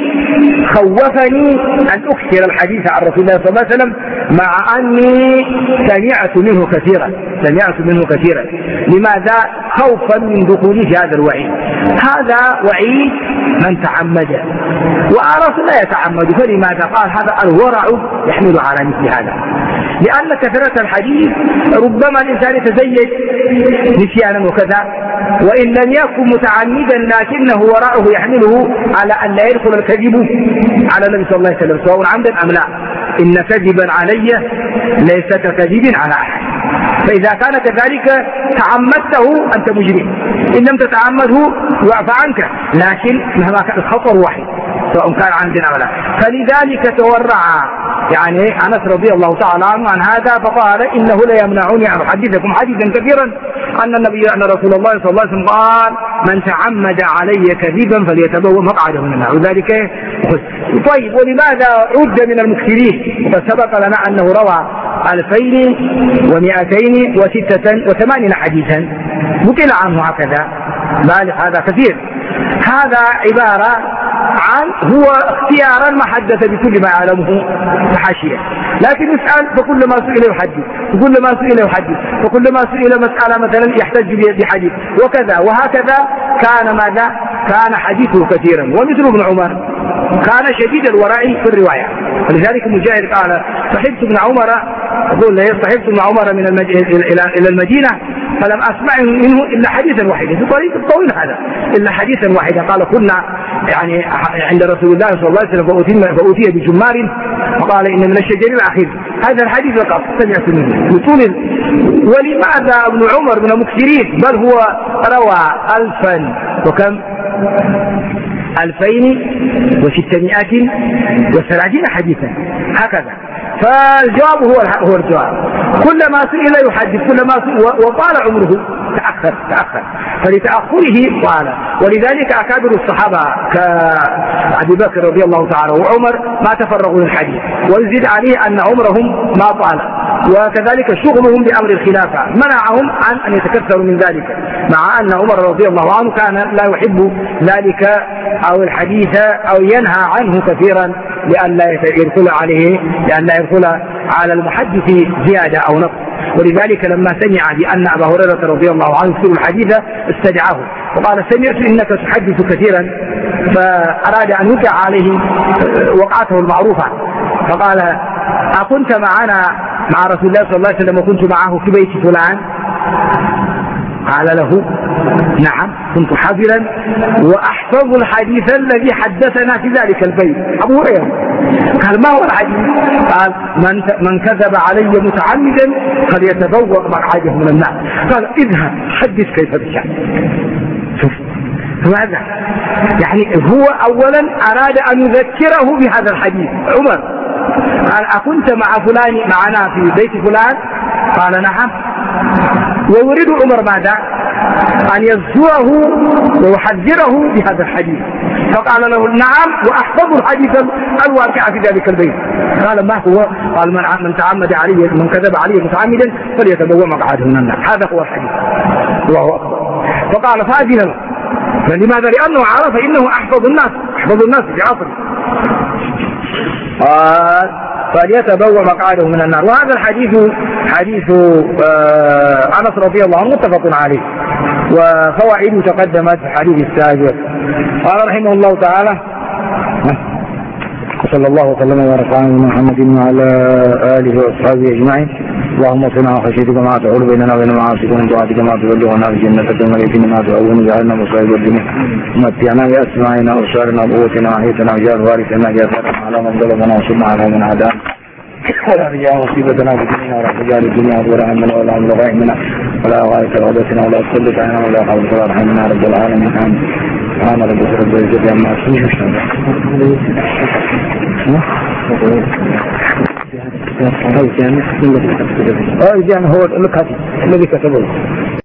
خوفني أن أكثر الحديث عن رسول الله صلى الله عليه وسلم مع أني سمعت منه كثيرا سمعت منه كثيرا لماذا؟ خوفا من دخولي في هذا الوعيد. هذا وعيد من تعمد وأرسل لا يتعمد. فلماذا قال هذا؟ الورع يحمل على مثل هذا، لأن كثرة الحديث ربما الإنسان يتزيد نسيانا وكذا، وإن لم يكن متعمدا لكنه ورعه يحمله على أن لا يدخل الكذب على النبي صلى الله عليه وسلم سواء عمدا أم لا. إن كذبا علي ليس ككذب على أحد. فإذا كان كذلك تعمدته أنت مجرم، إن لم تتعمده يعفى عنك، لكن مهما كان الخطر واحد سواء كان عمدا أم لا. فلذلك تورع يعني أنس رضي الله تعالى عنه عن هذا فقال إنه لا يمنعني أن أحدثكم حديثا كثيرا أن النبي أن رسول الله صلى الله عليه وسلم قال من تعمد علي كذبا فليتبوأ مقعده من النار. وذلك طيب. ولماذا عد من المكثرين؟ فسبق لنا أنه روى ألفين ومئتين وستة وثمانين حديثا نقل عنه هكذا بالغ، هذا كثير. هذا عبارة عن هو اختيارا ما حدث بكل ما يعلمه حاشية، لكن يسأل فكل ما سئل يحدث وكل ما سئل يحدث وكل ما سئل مسألة مثلا يحتج بحديث وكذا وهكذا. كان ماذا؟ كان حديثه كثيرا. ومثل ابن عمر كان شديد الورع في الرواية. ولذلك مجاهد قال صحبت ابن عمر يقول صحبت ابن عمر من إلى المدينة فلم أسمع منه إلا حديثا واحدا في طريق الطويل هذا إلا حديثا واحدا. قال كنا يعني عند رسول الله صلى الله عليه وسلم فأوتي بجمار فقال إن من الشجر الأخير. هذا الحديث لقد سمعت منه بطول. ولماذا ابن عمر من المكثرين؟ بل هو روى ألفا وكم ألفين وستمائة وثلاثين حديثا هكذا. فالجواب هو هو الجواب. كلما سئل يحدث كلما سئل وطال عمره تأخر تأخر فلتأخره طال. ولذلك أكابر الصحابة كأبي بكر رضي الله تعالى وعمر ما تفرغوا للحديث. ويزيد عليه أن عمرهم ما طال، وكذلك شغلهم بأمر الخلافة منعهم عن أن يتكثروا من ذلك، مع أن عمر رضي الله عنه كان لا يحب ذلك أو الحديث أو ينهى عنه كثيرا لأن لا يدخل عليه لأن لا يدخل على المحدث زيادة أو نقص. ولذلك لما سمع بأن أبا هريرة رضي الله عنه يكثر الحديث استدعاه وقال سمعت إنك تحدث كثيرا، فأراد أن يوقع عليه وقعته المعروفة فقال أكنت معنا مع رسول الله صلى الله عليه وسلم وكنت معه في بيت فلان؟ قال له نعم كنت حاضرا وأحفظ الحديث الذي حدثنا في ذلك البيت. أبو هريرة قال ما هو الحديث؟ قال من, من كذب علي متعمدا فليتبوأ مقعده من النار. قال اذهب حدث كيف تشاء. شوف ماذا يعني هو أولا أراد أن يذكره بهذا الحديث. عمر قال أكنت مع فلان معنا في بيت فلان؟ قال نعم. ويريد عمر ماذا؟ أن يزجره ويحذره بهذا الحديث. فقال له نعم وأحفظ الحديث الواقع في ذلك البيت. قال ما هو؟ قال من من تعمد علي من كذب علي متعمدا فليتبوأ مقعده من النار. هذا هو الحديث. الله أكبر. فقال فأذن له. فلماذا؟ لأنه عرف إنه أحفظ الناس أحفظ الناس في عصره. قال فليتبوأ مقعده من النار. وهذا الحديث حديث أنس رضي الله عنه متفق عليه، وفوائده تقدمت في الحديث السابق. قال رحمه الله تعالى: صلى الله وسلم وبارك على محمد وعلى آله وأصحابه أجمعين. اللهم صل على خشيتك ما تحول بيننا وبين معاصيك، ومن طاعتك ما تبلغنا في جنتك، ومن اليقين ما تهون جعلنا مصائب الدنيا، ومتعنا بأسماعنا وأبصارنا وقوتنا وحياتنا وجعل وارثنا جعلنا على من ظلمنا وانصرنا على من عادانا، ولا تجعل مصيبتنا في ديننا، ولا تجعل الدنيا أكبر همنا ولا مبلغ علمنا ولا غاية غدتنا، ولا تسلط علينا ولا حول ولا رحمنا رب العالمين. سبحان ربك رب العزة عما يصفون. الجامع هو المكتب الذي كتبه